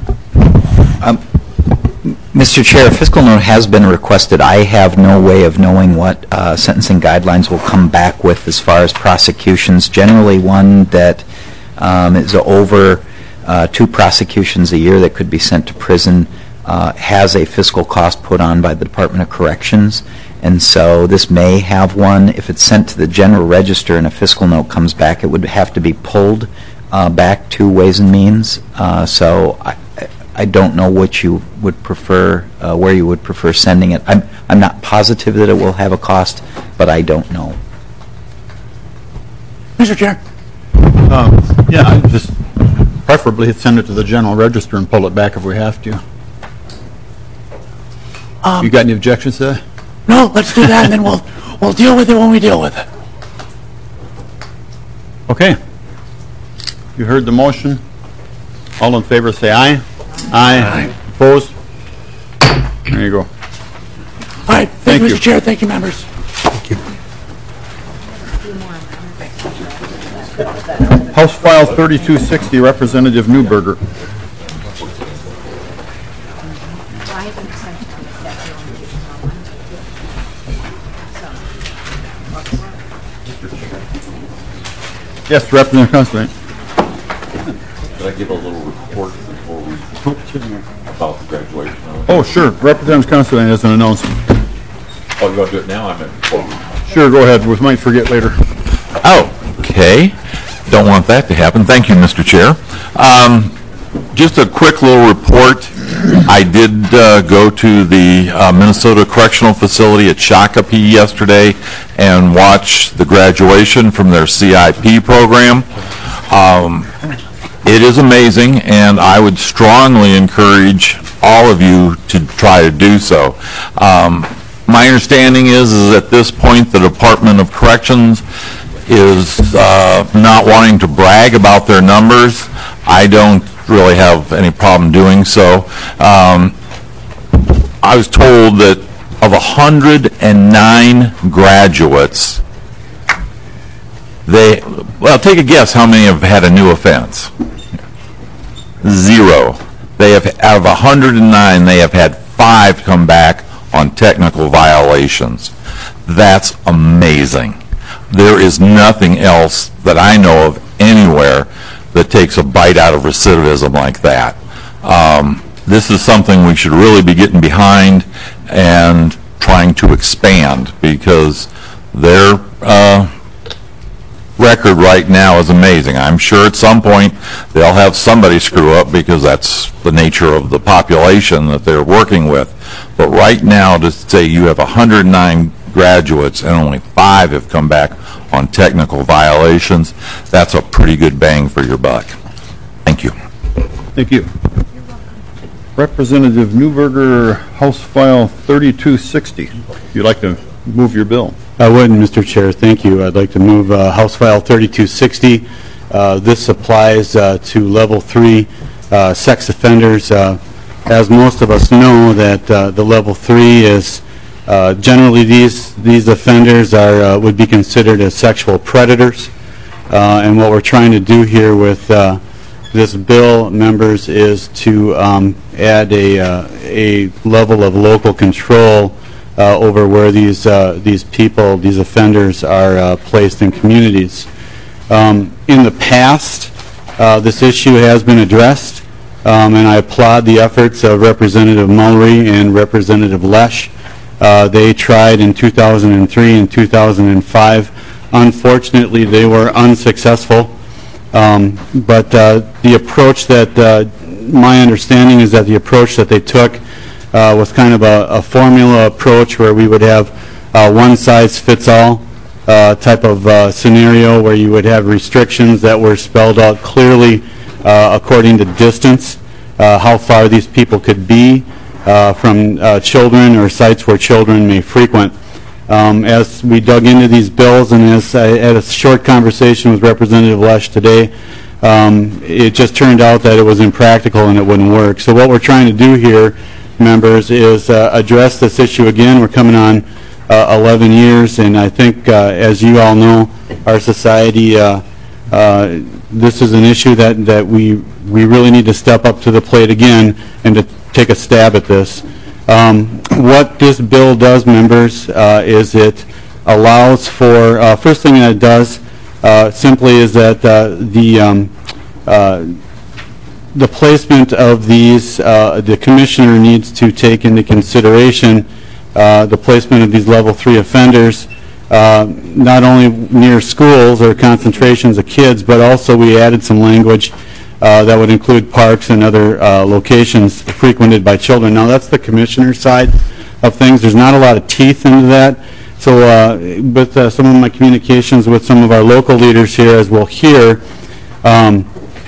Um, Mister Chair, a fiscal note has been requested. I have no way of knowing what uh, sentencing guidelines will come back with as far as prosecutions. Generally, one that um, is over uh, two prosecutions a year that could be sent to prison uh, has a fiscal cost put on by the Department of Corrections. And so this may have one. If it's sent to the General Register and a fiscal note comes back, it would have to be pulled uh, back to Ways and Means. Uh, so I, I don't know what you would prefer, uh, where you would prefer sending it. I'm, I'm not positive that it will have a cost, but I don't know. Mister Chair? Um, yeah, I just preferably send it to the General Register and pull it back if we have to. Um, you got any objections to that? No, let's do that, and then we'll we'll deal with it when we deal with it. Okay. You heard the motion. All in favor, say aye. Aye. Opposed? There you go. All right, thank you, Mister Chair, thank you, members. House File thirty-two sixty, Representative Newberger. Yes, Representative Considine. Could I give a little report before we, about the graduation? Oh, sure. Representative Considine has an announcement. Oh, you want to do it now? I'm at. Sure, go ahead. We might forget later. Okay. Don't want that to happen. Thank you, Mister Chair. Um, just a quick little report. I did uh, go to the uh, Minnesota Correctional Facility at Shakopee yesterday and watch the graduation from their C I P program. Um, it is amazing, and I would strongly encourage all of you to try to do so. Um, my understanding is, is at this point the Department of Corrections is uh, not wanting to brag about their numbers. I don't really have any problem doing so. Um, I was told that of one hundred nine graduates, they, well, take a guess how many have had a new offense. Zero. They have, out of one hundred nine, they have had five come back on technical violations. That's amazing. There is nothing else that I know of anywhere that takes a bite out of recidivism like that. Um, this is something we should really be getting behind and trying to expand, because their uh, record right now is amazing. I'm sure at some point they'll have somebody screw up, because that's the nature of the population that they're working with. But right now, to say you have one hundred nine graduates and only five have come back on technical violations, that's a pretty good bang for your buck. Thank you. Thank you. Representative Newberger, House File thirty-two sixty. If you'd like to move your bill. I would, Mister Chair. Thank you. I'd like to move uh, House File thirty-two sixty. Uh, this applies uh, to level three uh, sex offenders. Uh, as most of us know, that uh, the level three is uh, generally these these offenders are uh, would be considered as sexual predators. Uh, and what we're trying to do here with uh, this bill, members, is to um, add a uh, a level of local control Uh, over where these uh, these people, these offenders, are uh, placed in communities. Um, in the past, uh, this issue has been addressed, um, and I applaud the efforts of Representative Mulry and Representative Lesh. Uh, they tried in two thousand three and two thousand five. Unfortunately, they were unsuccessful. Um, but uh, the approach that, uh, my understanding is that the approach that they took Uh, was kind of a, a formula approach where we would have uh, one-size-fits-all uh, type of uh, scenario, where you would have restrictions that were spelled out clearly uh, according to distance, uh, how far these people could be uh, from uh, children or sites where children may frequent. Um, as we dug into these bills, and as I had a short conversation with Representative Lesh today, um, it just turned out that it was impractical and it wouldn't work. So what we're trying to do here, members, is uh, address this issue again. We're coming on uh, eleven years, and I think, uh, as you all know, our society, uh, uh, this is an issue that, that we, we really need to step up to the plate again and to take a stab at this. Um, what this bill does, members, uh, is it allows for, uh, first thing that it does uh, simply is that uh, the um, uh, the placement of these, uh, the commissioner needs to take into consideration uh, the placement of these level three offenders, uh, not only near schools or concentrations of kids, but also we added some language uh, that would include parks and other uh, locations frequented by children. Now, that's the commissioner side of things. There's not a lot of teeth into that. So uh, with uh, some of my communications with some of our local leaders here, as we'll hear, um,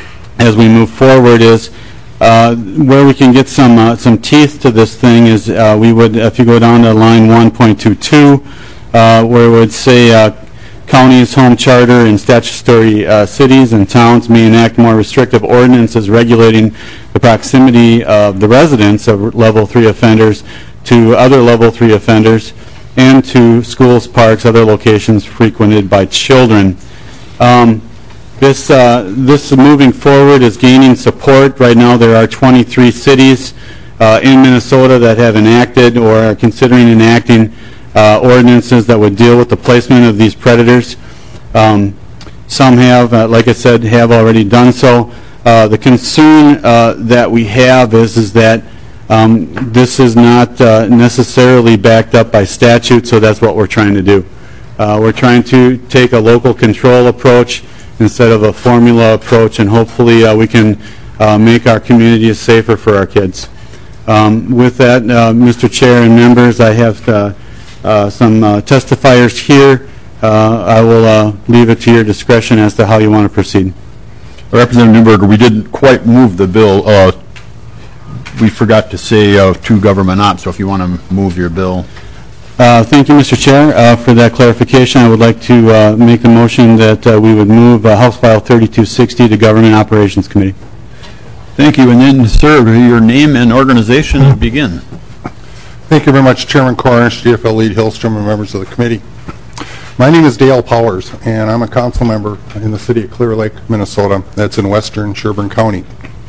as we move forward, is uh, where we can get some uh, some teeth to this thing is uh, we would, if you go down to line one point two two, uh, where it would say uh, counties, home charter, and statutory uh, cities and towns may enact more restrictive ordinances regulating the proximity of the residents of level three offenders to other level three offenders and to schools, parks, other locations frequented by children. Um, this, uh, this moving forward is gaining support. Right now there are twenty-three cities uh, in Minnesota that have enacted or are considering enacting uh, ordinances that would deal with the placement of these predators. Um, some have, uh, like I said, have already done so. Uh, the concern uh, that we have is, is that Um, this is not uh, necessarily backed up by statute, so that's what we're trying to do. Uh, we're trying to take a local control approach instead of a formula approach, and hopefully uh, we can uh, make our communities safer for our kids. Um, with that, uh, Mister Chair and members, I have uh, uh, some uh, testifiers here. Uh, I will uh, leave it to your discretion as to how you want to proceed. Representative Newberger, we didn't quite move the bill. Uh, we forgot to say uh, to government ops, so if you want to move your bill. Uh, thank you, Mister Chair, uh, for that clarification. I would like to uh, make a motion that uh, we would move uh, House File thirty-two sixty to Government Operations Committee. Thank you, and then, sir, your name and organization to begin. Thank you very much, Chairman Cornish, G F L lead Hillstrom, and members of the committee. My name is Dale Powers, and I'm a council member in the city of Clear Lake, Minnesota. That's in western Sherburne County.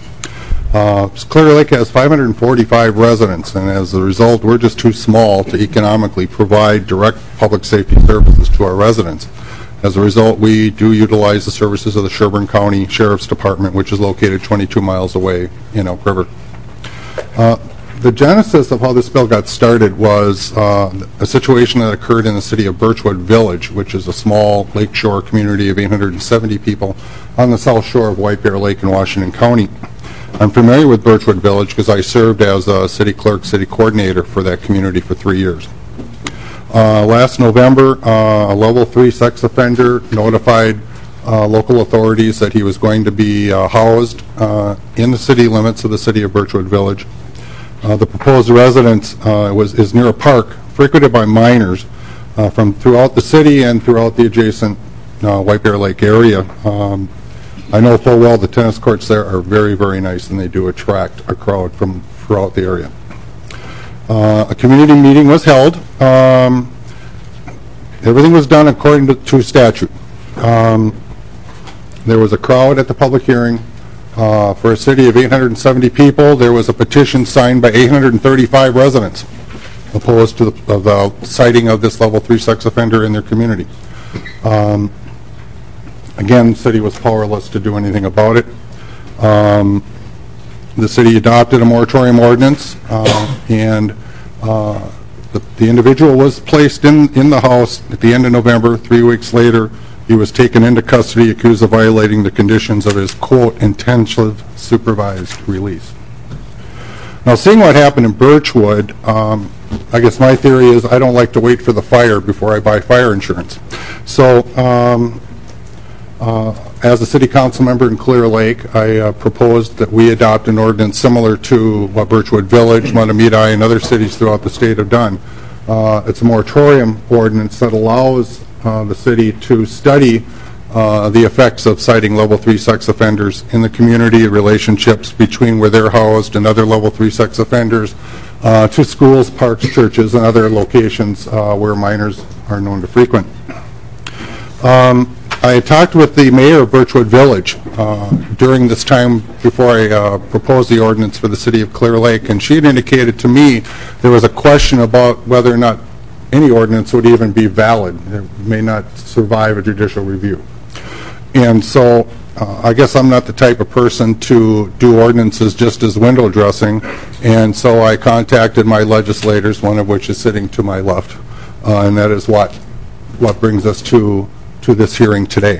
Uh, Clear Lake has five hundred forty-five residents, and as a result, we're just too small to economically provide direct public safety services to our residents. As a result, we do utilize the services of the Sherburne County Sheriff's Department, which is located twenty-two miles away in Elk River. Uh, the genesis of how this bill got started was uh, a situation that occurred in the city of Birchwood Village, which is a small lakeshore community of eight hundred seventy people on the south shore of White Bear Lake in Washington County. I'm familiar with Birchwood Village because I served as a city clerk, city coordinator for that community for three years. Uh, last November, uh, a level three sex offender notified uh, local authorities that he was going to be uh, housed uh, in the city limits of the city of Birchwood Village. Uh, the proposed residence uh, was is near a park frequented by minors uh, from throughout the city and throughout the adjacent uh, White Bear Lake area. Um, I know full well the tennis courts there are very, very nice, and they do attract a crowd from throughout the area. Uh, a community meeting was held. Um, everything was done according to, to statute. Um, there was a crowd at the public hearing. Uh, for a city of eight hundred seventy people, there was a petition signed by eight hundred thirty-five residents opposed to the, uh, the citing of this level three sex offender in their community. Um, Again, the city was powerless to do anything about it. Um, the city adopted a moratorium ordinance, uh, and uh, the, the individual was placed in, in the house at the end of November. Three weeks later, he was taken into custody, accused of violating the conditions of his, quote, intensive supervised release. Now, seeing what happened in Birchwood, um, I guess my theory is I don't like to wait for the fire before I buy fire insurance. So, um, Uh, as a city council member in Clear Lake, I uh, proposed that we adopt an ordinance similar to what Birchwood Village, Mahtomedi, and other cities throughout the state have done. Uh, it's a moratorium ordinance that allows uh, the city to study uh, the effects of citing level three sex offenders in the community, relationships between where they're housed and other level three sex offenders, uh, to schools, parks, churches, and other locations uh, where minors are known to frequent. Um, I had talked with the mayor of Birchwood Village uh, during this time before I uh, proposed the ordinance for the city of Clear Lake, and she had indicated to me there was a question about whether or not any ordinance would even be valid. It may not survive a judicial review. And so uh, I guess I'm not the type of person to do ordinances just as window dressing, and so I contacted my legislators, one of which is sitting to my left, uh, and that is what, what brings us to to this hearing today.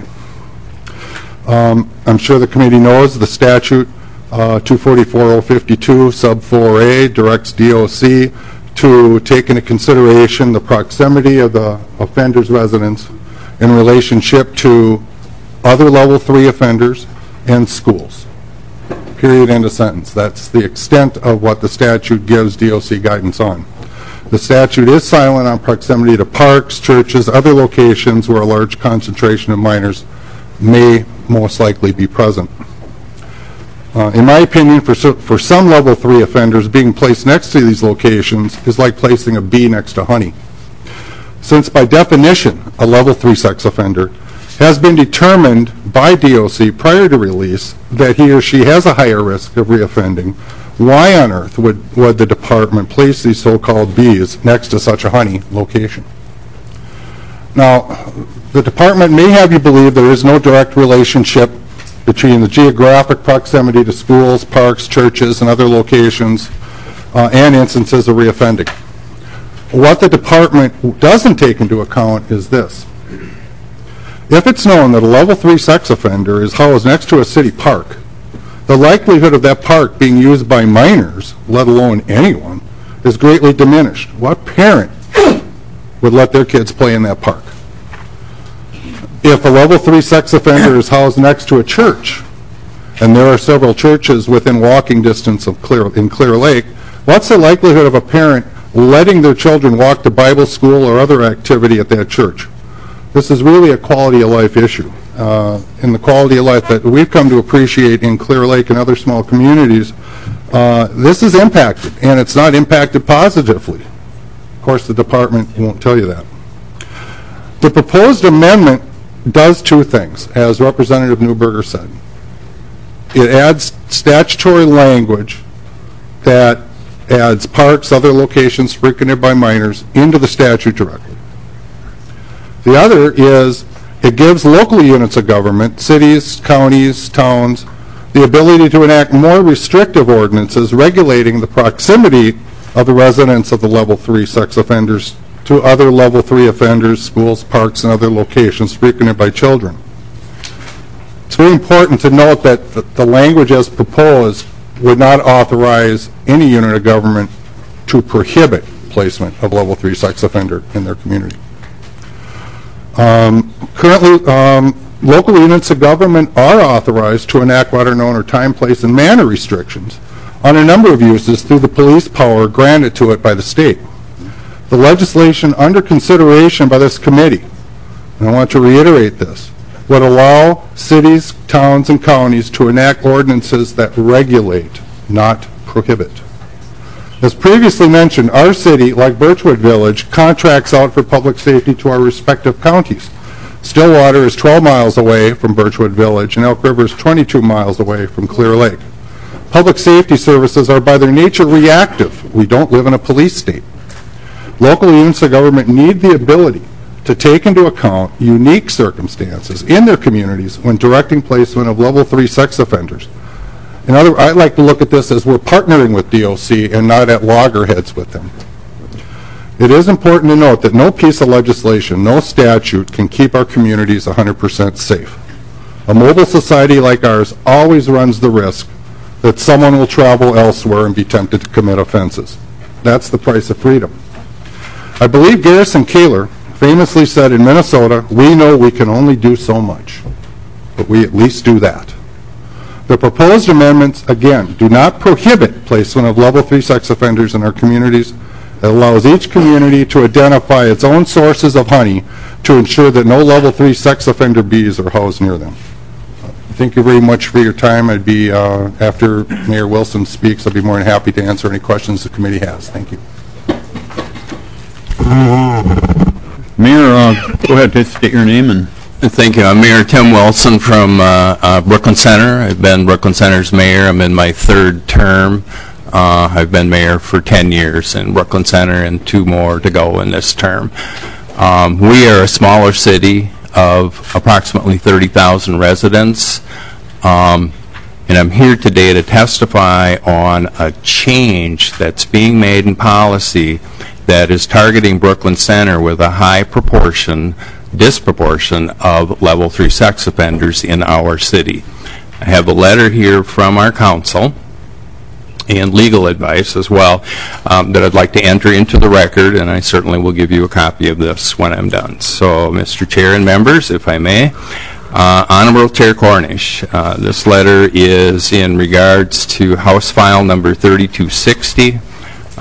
Um, I'm sure the committee knows the statute uh, two forty-four oh fifty-two sub four A directs D O C to take into consideration the proximity of the offender's residence in relationship to other level three offenders and schools. Period, end of sentence. That's the extent of what the statute gives D O C guidance on. The statute is silent on proximity to parks, churches, other locations where a large concentration of minors may most likely be present. Uh, in my opinion, for, so, for some level three offenders, being placed next to these locations is like placing a bee next to honey. Since by definition, a level three sex offender has been determined by D O C prior to release that he or she has a higher risk of reoffending, why on earth would, would the department place these so-called bees next to such a honey location? Now, the department may have you believe there is no direct relationship between the geographic proximity to schools, parks, churches, and other locations uh, and instances of reoffending. What the department doesn't take into account is this. If it's known that a level three sex offender is housed next to a city park, the likelihood of that park being used by minors, let alone anyone, is greatly diminished. What parent would let their kids play in that park? If a level three sex offender is housed next to a church, and there are several churches within walking distance of Clear, in Clear Lake, what's the likelihood of a parent letting their children walk to Bible school or other activity at that church? This is really a quality of life issue. Uh, and the quality of life that we've come to appreciate in Clear Lake and other small communities, uh, this is impacted, and it's not impacted positively. Of course, the department won't tell you that. The proposed amendment does two things, as Representative Newberger said. It adds statutory language that adds parks, other locations frequented by minors, into the statute directly. The other is it gives local units of government, cities, counties, towns, the ability to enact more restrictive ordinances regulating the proximity of the residents of the level three sex offenders to other level three offenders, schools, parks, and other locations frequented by children. It's very important to note that the, the language as proposed would not authorize any unit of government to prohibit placement of level three sex offender in their community. Um, currently, um, local units of government are authorized to enact what are known as time, place, and manner restrictions on a number of uses through the police power granted to it by the state. The legislation under consideration by this committee, and I want to reiterate this, would allow cities, towns, and counties to enact ordinances that regulate, not prohibit. As previously mentioned, our city, like Birchwood Village, contracts out for public safety to our respective counties. Stillwater is twelve miles away from Birchwood Village, and Elk River is twenty-two miles away from Clear Lake. Public safety services are by their nature reactive. We don't live in a police state. Local units of government need the ability to take into account unique circumstances in their communities when directing placement of level three sex offenders. In other, I like to look at this as we're partnering with D O C and not at loggerheads with them. It is important to note that no piece of legislation, no statute can keep our communities one hundred percent safe. A mobile society like ours always runs the risk that someone will travel elsewhere and be tempted to commit offenses. That's the price of freedom. I believe Garrison Kaler famously said in Minnesota, we know we can only do so much, but we at least do that. The proposed amendments, again, do not prohibit placement of level three sex offenders in our communities. It allows each community to identify its own sources of honey to ensure that no level three sex offender bees are housed near them. Thank you very much for your time. I'd be, uh, after Mayor Wilson speaks, I'll be more than happy to answer any questions the committee has. Thank you. Mayor, uh, go ahead, state your name and... Thank you. I'm Mayor Tim Wilson from uh, uh, Brooklyn Center. I've been Brooklyn Center's mayor. I'm in my third term. Uh, I've been mayor for ten years in Brooklyn Center and two more to go in this term. Um, we are a smaller city of approximately thirty thousand residents. Um, and I'm here today to testify on a change that's being made in policy that is targeting Brooklyn Center with a high proportion disproportion of level three sex offenders in our city. I have a letter here from our council and legal advice as well um, that I'd like to enter into the record, and I certainly will give you a copy of this when I'm done. So, Mister Chair and members, if I may, uh, Honorable Chair Cornish, uh, this letter is in regards to House File number thirty-two sixty.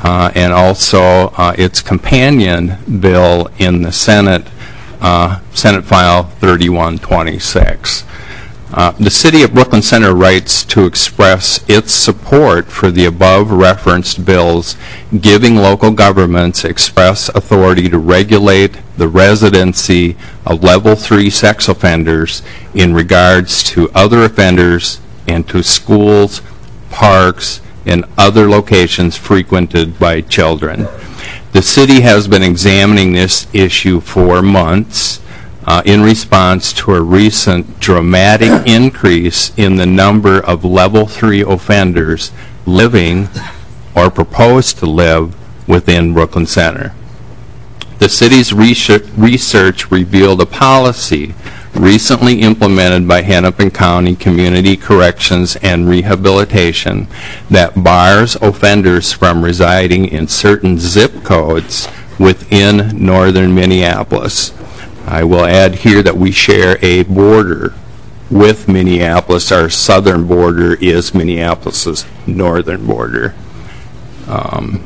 uh, and also uh, its companion bill in the Senate, uh, Senate File thirty-one twenty-six. Uh, the City of Brooklyn Center writes to express its support for the above referenced bills, giving local governments express authority to regulate the residency of level three sex offenders in regards to other offenders and to schools, parks, and other locations frequented by children. The city has been examining this issue for months uh, in response to a recent dramatic increase in the number of level three offenders living or proposed to live within Brooklyn Center. The city's research revealed a policy recently implemented by Hennepin County Community Corrections and Rehabilitation that bars offenders from residing in certain zip codes within northern Minneapolis. I will add here that we share a border with Minneapolis. Our southern border is Minneapolis's northern border. Um,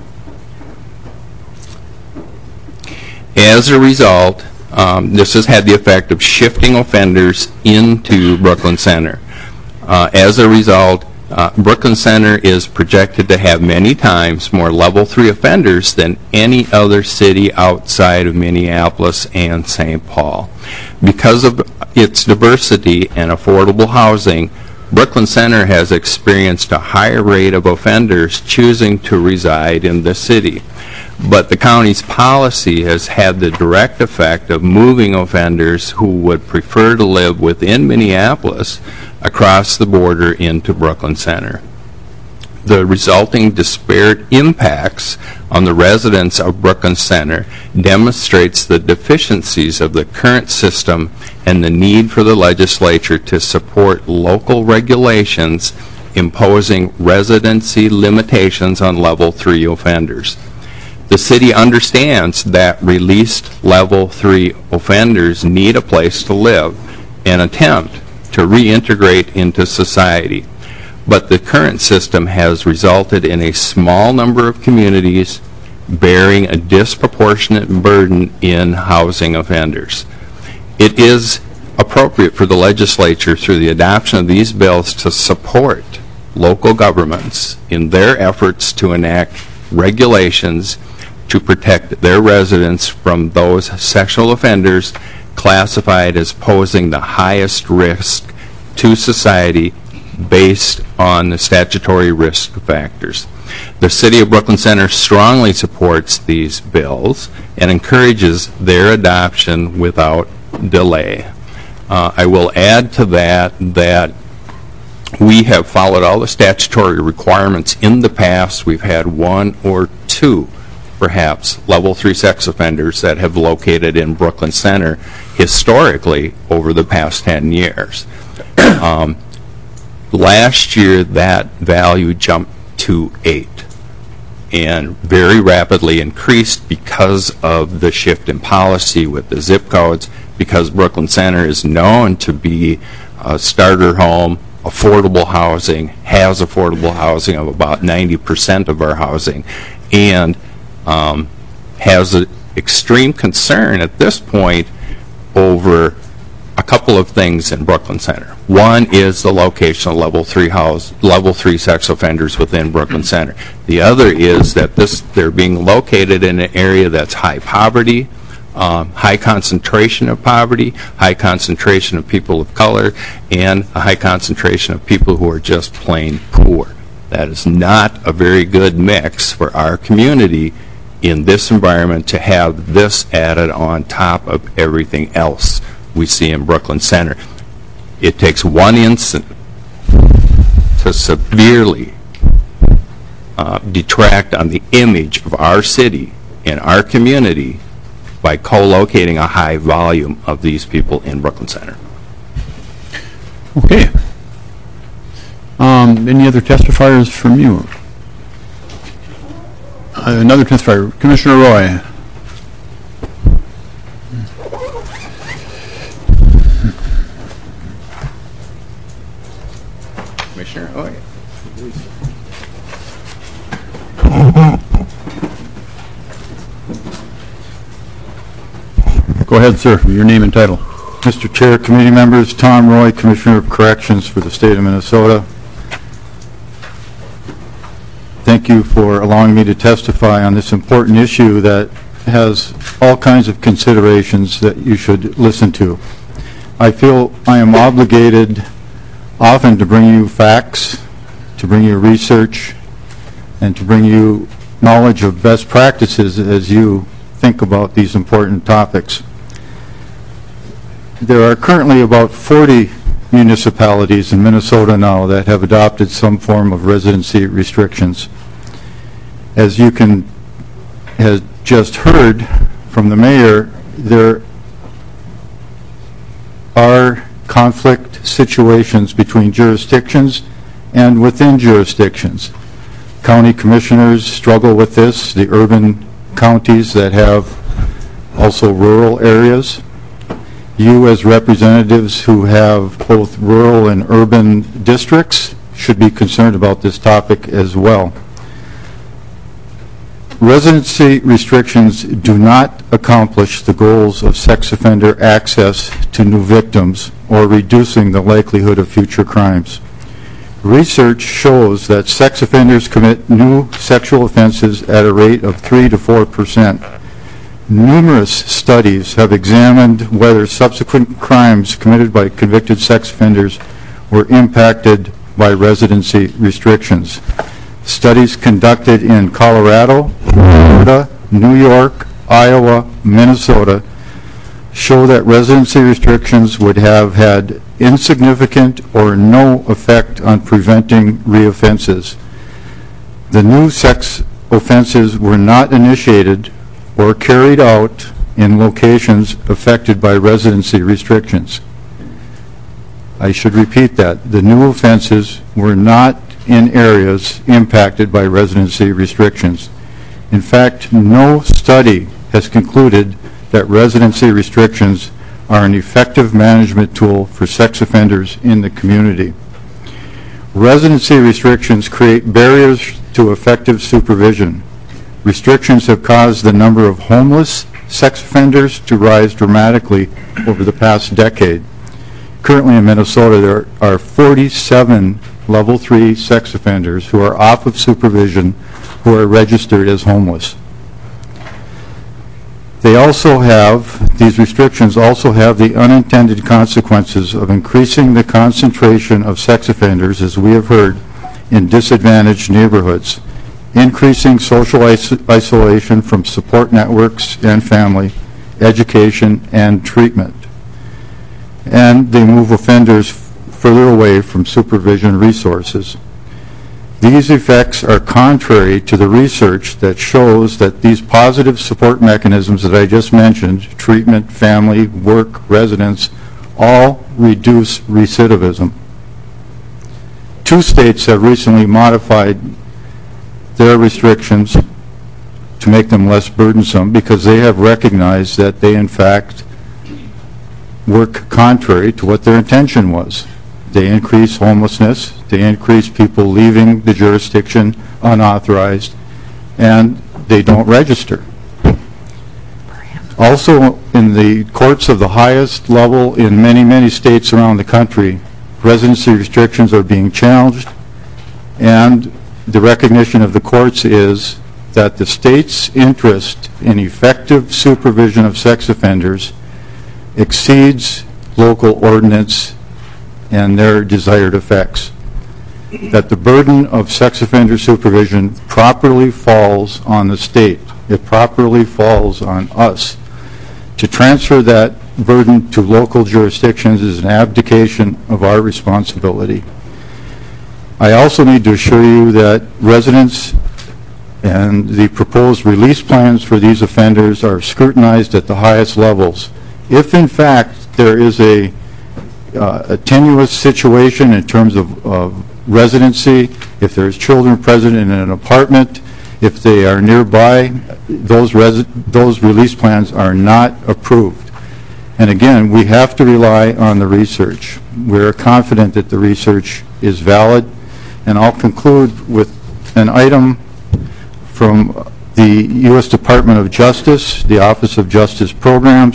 as a result, Um, this has had the effect of shifting offenders into Brooklyn Center. Uh, as a result, uh, Brooklyn Center is projected to have many times more level three offenders than any other city outside of Minneapolis and Saint Paul. Because of its diversity and affordable housing, Brooklyn Center has experienced a higher rate of offenders choosing to reside in the city. But the county's policy has had the direct effect of moving offenders who would prefer to live within Minneapolis across the border into Brooklyn Center. The resulting disparate impacts on the residents of Brooklyn Center demonstrates the deficiencies of the current system and the need for the legislature to support local regulations imposing residency limitations on level three offenders. The city understands that released level three offenders need a place to live and attempt to reintegrate into society. But the current system has resulted in a small number of communities bearing a disproportionate burden in housing offenders. It is appropriate for the legislature, through the adoption of these bills, to support local governments in their efforts to enact regulations to protect their residents from those sexual offenders classified as posing the highest risk to society based on the statutory risk factors. The City of Brooklyn Center strongly supports these bills and encourages their adoption without delay. Uh, I will add to that that we have followed all the statutory requirements in the past. We've had one or two perhaps level three sex offenders that have located in Brooklyn Center historically over the past ten years. Um, last year that value jumped to eight and very rapidly increased because of the shift in policy with the zip codes, because Brooklyn Center is known to be a starter home, affordable housing, has affordable housing of about ninety percent of our housing, and Um, has an extreme concern at this point over a couple of things in Brooklyn Center. One is the location of level three house, level three sex offenders within Brooklyn Center. The other is that this they're being located in an area that's high poverty, um, high concentration of poverty, high concentration of people of color, and a high concentration of people who are just plain poor. That is not a very good mix for our community in this environment, to have this added on top of everything else we see in Brooklyn Center. It takes one incident to severely uh, detract on the image of our city and our community by co-locating a high volume of these people in Brooklyn Center. Okay. Um, any other testifiers from you? Uh, another testifier, Commissioner Roy. Commissioner Roy. Go ahead, sir. Your name and title. Mister Chair, committee members, Tom Roy, Commissioner of Corrections for the state of Minnesota. Thank you for allowing me to testify on this important issue that has all kinds of considerations that you should listen to. I feel I am obligated often to bring you facts, to bring you research, and to bring you knowledge of best practices as you think about these important topics. There are currently about forty municipalities in Minnesota now that have adopted some form of residency restrictions. As you can have just heard from the mayor, there are conflict situations between jurisdictions and within jurisdictions. County commissioners struggle with this, the urban counties that have also rural areas. You as representatives who have both rural and urban districts should be concerned about this topic as well. Residency restrictions do not accomplish the goals of sex offender access to new victims or reducing the likelihood of future crimes. Research shows that sex offenders commit new sexual offenses at a rate of three to four percent. Numerous studies have examined whether subsequent crimes committed by convicted sex offenders were impacted by residency restrictions. Studies conducted in Colorado, Florida, New York, Iowa, Minnesota show that residency restrictions would have had insignificant or no effect on preventing reoffenses. The new sex offenses were not initiated or carried out in locations affected by residency restrictions. I should repeat that. The new offenses were not in areas impacted by residency restrictions. In fact, no study has concluded that residency restrictions are an effective management tool for sex offenders in the community. Residency restrictions create barriers to effective supervision. Restrictions have caused the number of homeless sex offenders to rise dramatically over the past decade. Currently in Minnesota, there are forty-seven level three sex offenders who are off of supervision who are registered as homeless. They also have, these restrictions also have the unintended consequences of increasing the concentration of sex offenders, as we have heard, in disadvantaged neighborhoods, increasing social is- isolation from support networks and family, education, and treatment. And they move offenders further away from supervision resources. These effects are contrary to the research that shows that these positive support mechanisms that I just mentioned, treatment, family, work, residence, all reduce recidivism. Two states have recently modified their restrictions to make them less burdensome because they have recognized that they in fact work contrary to what their intention was. They increase homelessness, they increase people leaving the jurisdiction unauthorized, and they don't register. Also, in the courts of the highest level in many, many states around the country, residency restrictions are being challenged, and the recognition of the courts is that the state's interest in effective supervision of sex offenders exceeds local ordinance and their desired effects. That the burden of sex offender supervision properly falls on the state. It properly falls on us. To transfer that burden to local jurisdictions is an abdication of our responsibility. I also need to assure you that residents and the proposed release plans for these offenders are scrutinized at the highest levels. If in fact there is a uh, a tenuous situation in terms of, of residency, if there's children present in an apartment, if they are nearby, those resi- those release plans are not approved. And again, we have to rely on the research. We're confident that the research is valid. And I'll conclude with an item from the U S Department of Justice, the Office of Justice Programs.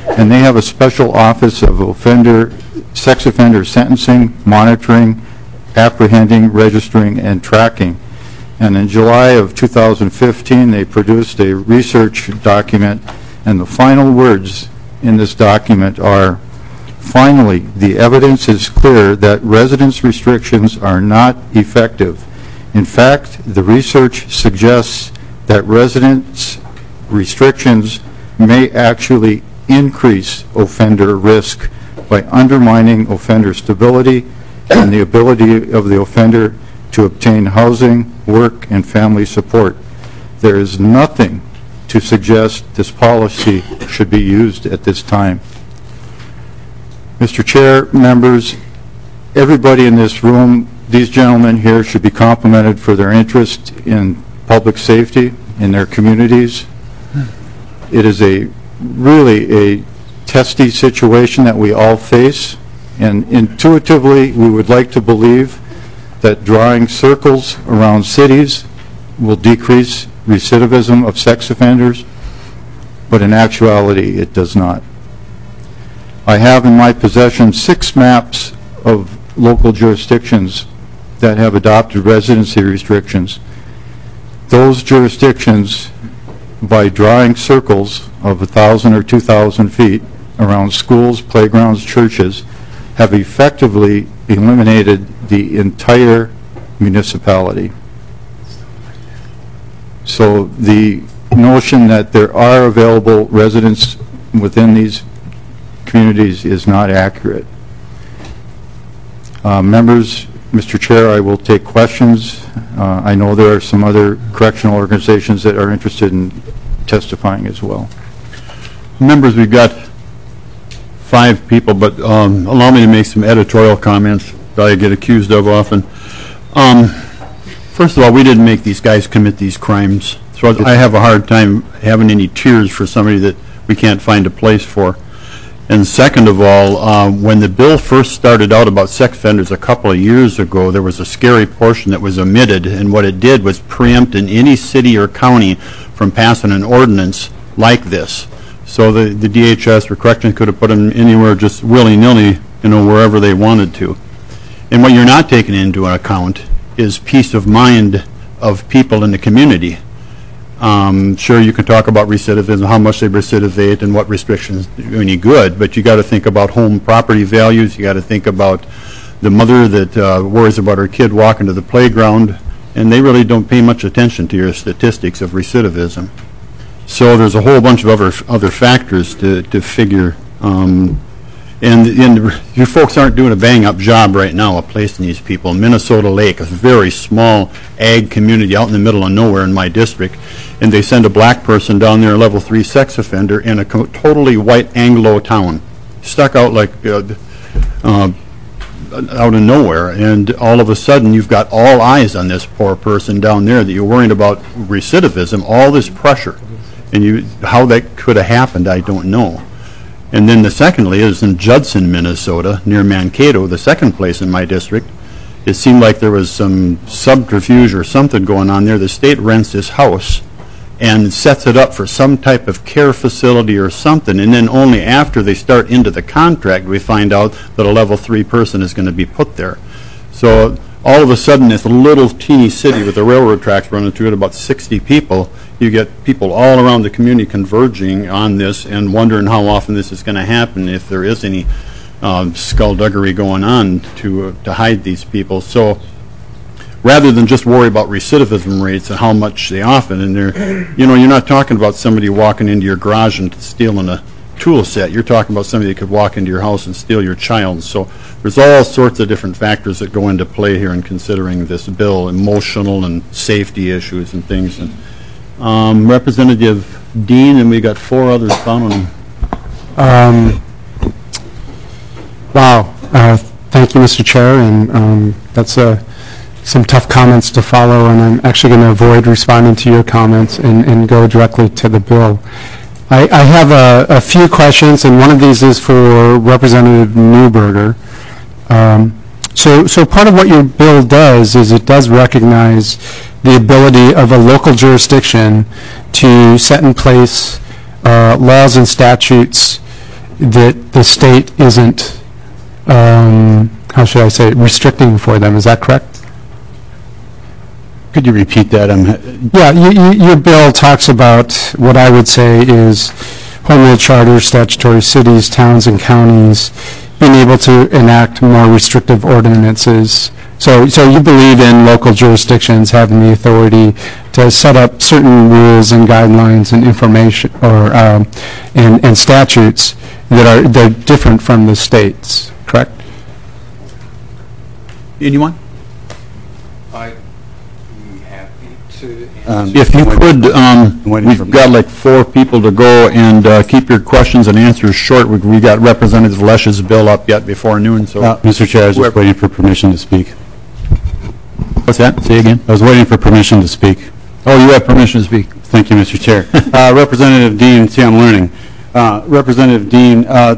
and they have a special office of offender, sex offender sentencing, monitoring, apprehending, registering, and tracking. And in July of two thousand fifteen, they produced a research document, and the final words in this document are, finally, the evidence is clear that residence restrictions are not effective. In fact, the research suggests that residence restrictions may actually increase offender risk by undermining offender stability and the ability of the offender to obtain housing, work, and family support. There is nothing to suggest this policy should be used at this time. Mister Chair, members, everybody in this room, these gentlemen here should be complimented for their interest in public safety in their communities. It is a really a testy situation that we all face, and intuitively we would like to believe that drawing circles around cities will decrease recidivism of sex offenders, but in actuality it does not. I have in my possession six maps of local jurisdictions that have adopted residency restrictions. Those jurisdictions, by drawing circles of a thousand or two thousand feet around schools, playgrounds, churches, have effectively eliminated the entire municipality. So the notion that there are available residents within these communities is not accurate. Uh, members, Mister Chair, I will take questions. Uh, I know there are some other correctional organizations that are interested in testifying as well. Members, we've got five people, but um, allow me to make some editorial comments that I get accused of often. Um, first of all, we didn't make these guys commit these crimes, so I have a hard time having any tears for somebody that we can't find a place for. And second of all, um, when the bill first started out about sex offenders a couple of years ago, there was a scary portion that was omitted, and what it did was preempt in any city or county from passing an ordinance like this. So the, the D H S or corrections could have put them anywhere just willy-nilly, you know, wherever they wanted to. And what you're not taking into account is peace of mind of people in the community. Um, sure, you can talk about recidivism, how much they recidivate and what restrictions do any good, but you got to think about home property values. You got to think about the mother that uh, worries about her kid walking to the playground, and they really don't pay much attention to your statistics of recidivism. So there's a whole bunch of other other factors to to figure, um, and and you folks aren't doing a bang-up job right now of placing these people. Minnesota Lake, a very small ag community out in the middle of nowhere in my district, and they send a black person down there, a level three sex offender, in a co totally white Anglo town, stuck out like uh, uh, out of nowhere, and all of a sudden you've got all eyes on this poor person down there that you're worried about recidivism, all this pressure, and you how that could have happened, I don't know. And then the secondly is in Judson, Minnesota, near Mankato, the second place in my district. It seemed like there was some subterfuge or something going on there. The state rents this house and sets it up for some type of care facility or something, and then only after they start into the contract we find out that a level three person is going to be put there. So all of a sudden this little teeny city with the railroad tracks running through it, about sixty people, you get people all around the community converging on this and wondering how often this is going to happen, if there is any um, skullduggery going on to, uh, to hide these people. So rather than just worry about recidivism rates and how much they often, and they're, you know, you're not talking about somebody walking into your garage and stealing a tool set. You're talking about somebody that could walk into your house and steal your child. So there's all sorts of different factors that go into play here in considering this bill, emotional and safety issues and things. And um, Representative Dean, and we got four others following him. Um, wow. Uh, thank you, Mister Chair, and um, that's a some tough comments to follow, and I'm actually going to avoid responding to your comments and, and go directly to the bill. I, I have a, a few questions, and one of these is for Representative Newberger. Um, so, so part of what your bill does is it does recognize the ability of a local jurisdiction to set in place uh, laws and statutes that the state isn't, um, how should I say, restricting for them. Is that correct? Could you repeat that? I'm, Yeah, you, you, your bill talks about what I would say is home rule charters, statutory cities, towns, and counties being able to enact more restrictive ordinances. So, so you believe in local jurisdictions having the authority to set up certain rules and guidelines and information or um, and, and statutes that are they're different from the states, correct? Anyone? I'd be happy to. Um, If you could, um, we've got like four people to go, and uh, keep your questions and answers short. We we got Representative Lesch's bill up yet before noon, so. Uh, Mister Chair, I was just Whoever- waiting for permission to speak. What's that? Say again? I was waiting for permission to speak. Oh, you have permission to speak. Thank you, Mister Chair. Uh, Representative Dean, see, I'm learning. Uh, Representative Dean, uh,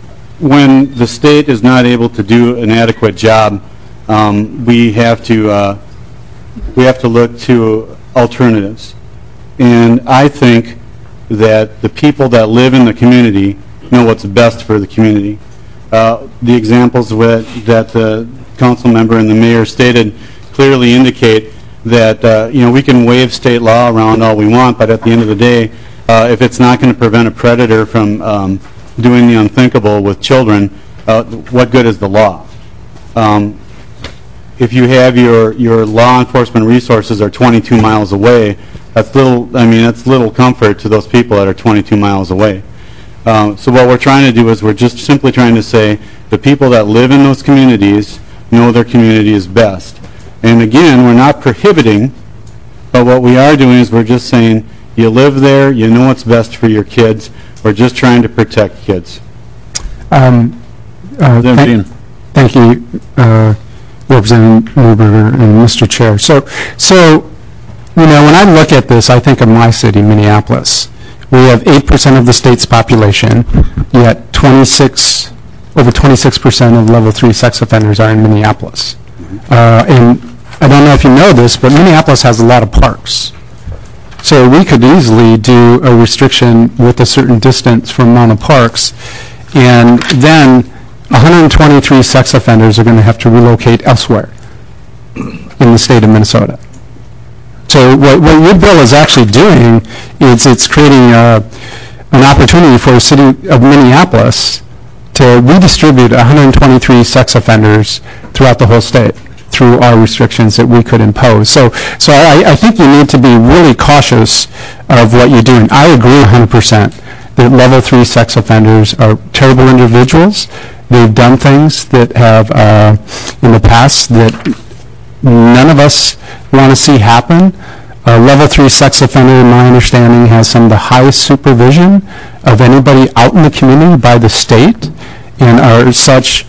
when the state is not able to do an adequate job, um, we have to uh, we have to look to alternatives. And I think that the people that live in the community know what's best for the community. Uh, the examples with, that the council member and the mayor stated clearly indicate that uh, you know, we can wave state law around all we want, but at the end of the day, uh, if it's not going to prevent a predator from um, doing the unthinkable with children, uh, what good is the law? Um, if you have your your law enforcement resources are twenty-two miles away, that's little. I mean, that's little comfort to those people that are twenty-two miles away. Um, so what we're trying to do is we're just simply trying to say the people that live in those communities know their community is best. And again, we're not prohibiting, but what we are doing is we're just saying, you live there, you know what's best for your kids. We're just trying to protect kids. Um, uh, thank, thank you, uh, Representative Newberger and Mister Chair. So, so, you know, when I look at this, I think of my city, Minneapolis. We have eight percent of the state's population, yet twenty-six, over twenty-six percent of level three sex offenders are in Minneapolis. Uh, and I don't know if you know this, but Minneapolis has a lot of parks. So we could easily do a restriction with a certain distance from amount of parks, and then one hundred twenty-three sex offenders are going to have to relocate elsewhere in the state of Minnesota. So what, what your bill is actually doing is it's creating a, an opportunity for the city of Minneapolis to redistribute one hundred twenty-three sex offenders throughout the whole state through our restrictions that we could impose. So, so I, I think you need to be really cautious of what you're doing. I agree one hundred percent that level three sex offenders are terrible individuals. They've done things that have, uh, in the past, that none of us want to see happen. A level three sex offender, in my understanding, has some of the highest supervision of anybody out in the community by the state, and are such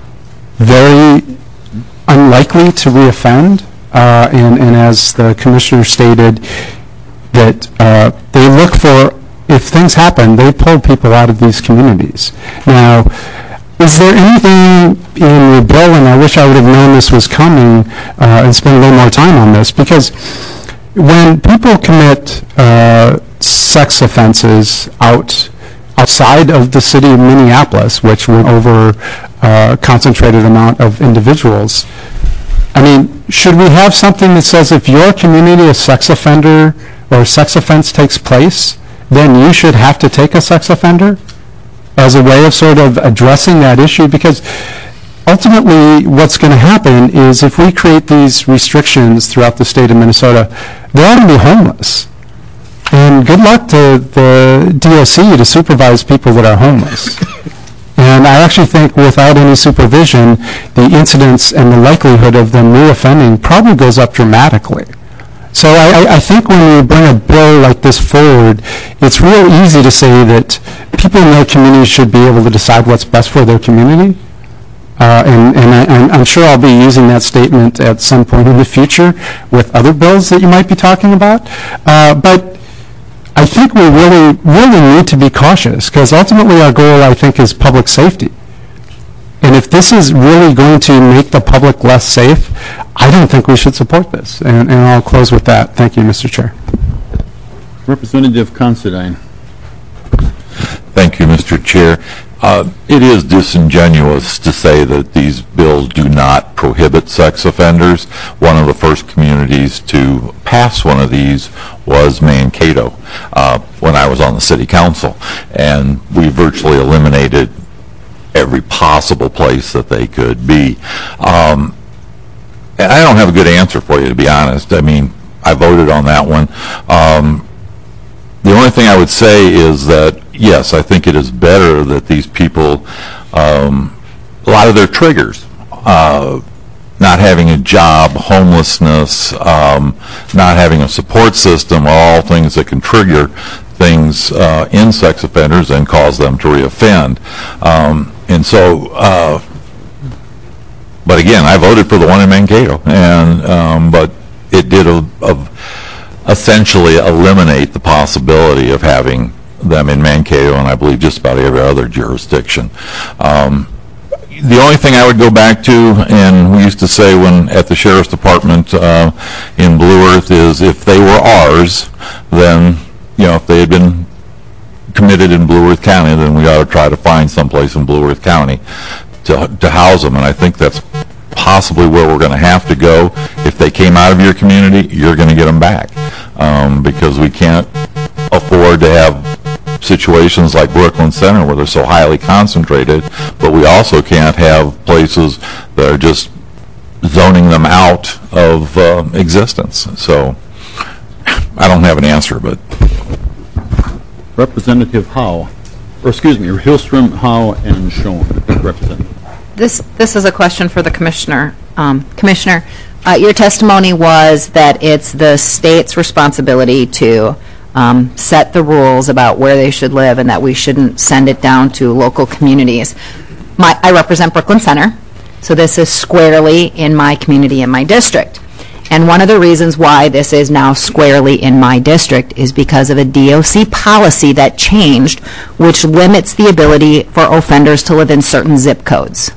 very unlikely to reoffend. Uh, and, and as the commissioner stated, that uh, they look for, if things happen, they pull people out of these communities. Now, is there anything in your bill, and I wish I would have known this was coming, uh, and spend a little more time on this, because when people commit uh, sex offenses out outside of the city of Minneapolis, which we're over uh, concentrated amount of individuals, I mean, should we have something that says if your community a sex offender or a sex offense takes place, then you should have to take a sex offender as a way of sort of addressing that issue? Because ultimately what's going to happen is if we create these restrictions throughout the state of Minnesota, they're all going to be homeless. And good luck to the D O C to supervise people that are homeless. And I actually think without any supervision, the incidence and the likelihood of them reoffending probably goes up dramatically. So I, I think when we bring a bill like this forward, it's real easy to say that people in their community should be able to decide what's best for their community. Uh, and and I, I'm, I'm sure I'll be using that statement at some point in the future with other bills that you might be talking about. Uh, but I think we really, really need to be cautious, because ultimately our goal, I think, is public safety. And if this is really going to make the public less safe, I don't think we should support this. And, and I'll close with that. Thank you, Mister Chair. Representative Considine. Thank you, Mister Chair. Uh, It is disingenuous to say that these bills do not prohibit sex offenders. One of the first communities to pass one of these was Mankato uh, when I was on the city council, and we virtually eliminated every possible place that they could be. Um, and I don't have a good answer for you, to be honest. I mean, I voted on that one. Um, the only thing I would say is that, yes, I think it is better that these people, um, a lot of their triggers, uh, not having a job, homelessness, um, not having a support system, are all things that can trigger things uh, in sex offenders and cause them to reoffend. Um, and so, uh, but again, I voted for the one in Mankato, and um, but it did a, a essentially eliminate the possibility of having them in Mankato, and I believe just about every other jurisdiction. Um, the only thing I would go back to, and we used to say when at the Sheriff's Department uh, in Blue Earth, is if they were ours, then, you know, if they had been committed in Blue Earth County, then we ought to try to find someplace in Blue Earth County to, to house them, and I think that's possibly where we're going to have to go. If they came out of your community, you're going to get them back, um, because we can't afford to have situations like Brooklyn Center where they're so highly concentrated, but we also can't have places that are just zoning them out of uh, existence. So I don't have an answer, but Representative Howe, or excuse me, Hillstrom, Howe, and Schoen, Representative. This, this is a question for the Commissioner. Um, Commissioner, uh, your testimony was that it's the state's responsibility to um, set the rules about where they should live and that we shouldn't send it down to local communities. My, I represent Brooklyn Center, so this is squarely in my community and my district. And one of the reasons why this is now squarely in my district is because of a D O C policy that changed, which limits the ability for offenders to live in certain zip codes.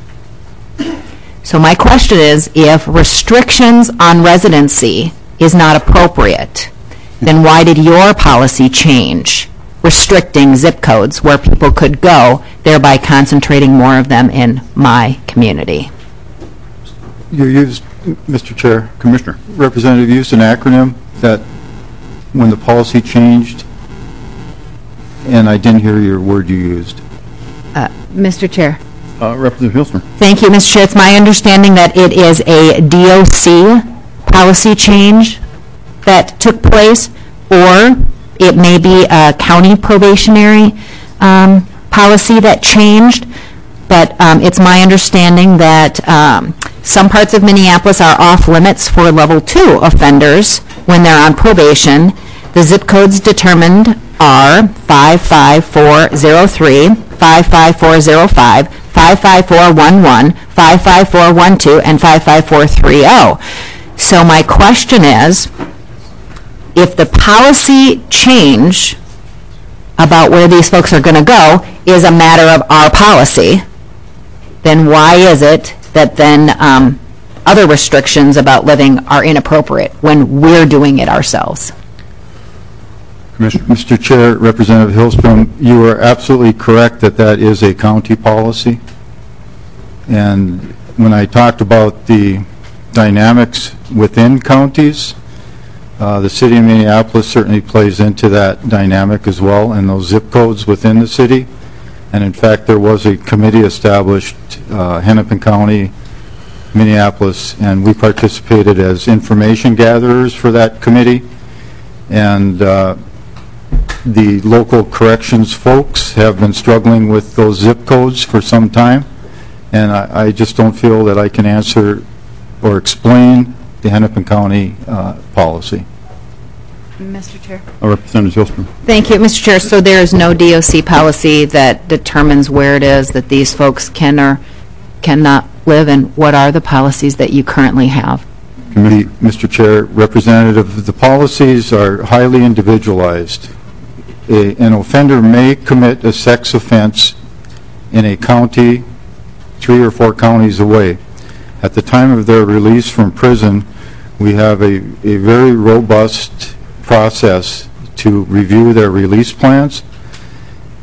So my question is, if restrictions on residency is not appropriate, then why did your policy change, restricting zip codes where people could go, thereby concentrating more of them in my community? You used, Mister Chair, Commissioner, Representative used an acronym that when the policy changed, and I didn't hear your word you used. Uh, Mister Chair. Uh, Representative Hillstrom. Thank you, Mister Chair. It's my understanding that it is a D O C policy change that took place, or it may be a county probationary um, policy that changed, but um, it's my understanding that um, some parts of Minneapolis are off limits for level two offenders when they're on probation. The zip codes determined are five five four zero three, five five four zero five, five five four one one, five five four one two, and five five four three zero. So my question is, if the policy change about where these folks are going to go is a matter of our policy, then why is it that then um, other restrictions about living are inappropriate when we're doing it ourselves? Commissioner. Mister Chair, Representative Hillstrom, you are absolutely correct that that is a county policy. And when I talked about the dynamics within counties, uh, the city of Minneapolis certainly plays into that dynamic as well, and those zip codes within the city. And in fact, there was a committee established, uh, Hennepin County, Minneapolis, and we participated as information gatherers for that committee. And uh, the local corrections folks have been struggling with those zip codes for some time, and I, I just don't feel that I can answer or explain the Hennepin County uh, policy. Mister Chair. Uh, Representative Hillstrom. Thank you, Mister Chair. So there is no D O C policy that determines where it is that these folks can or cannot live, and what are the policies that you currently have? Committee, Mister Chair, Representative, the policies are highly individualized. A, an offender may commit a sex offense in a county three or four counties away. At the time of their release from prison, we have a, a very robust process to review their release plans.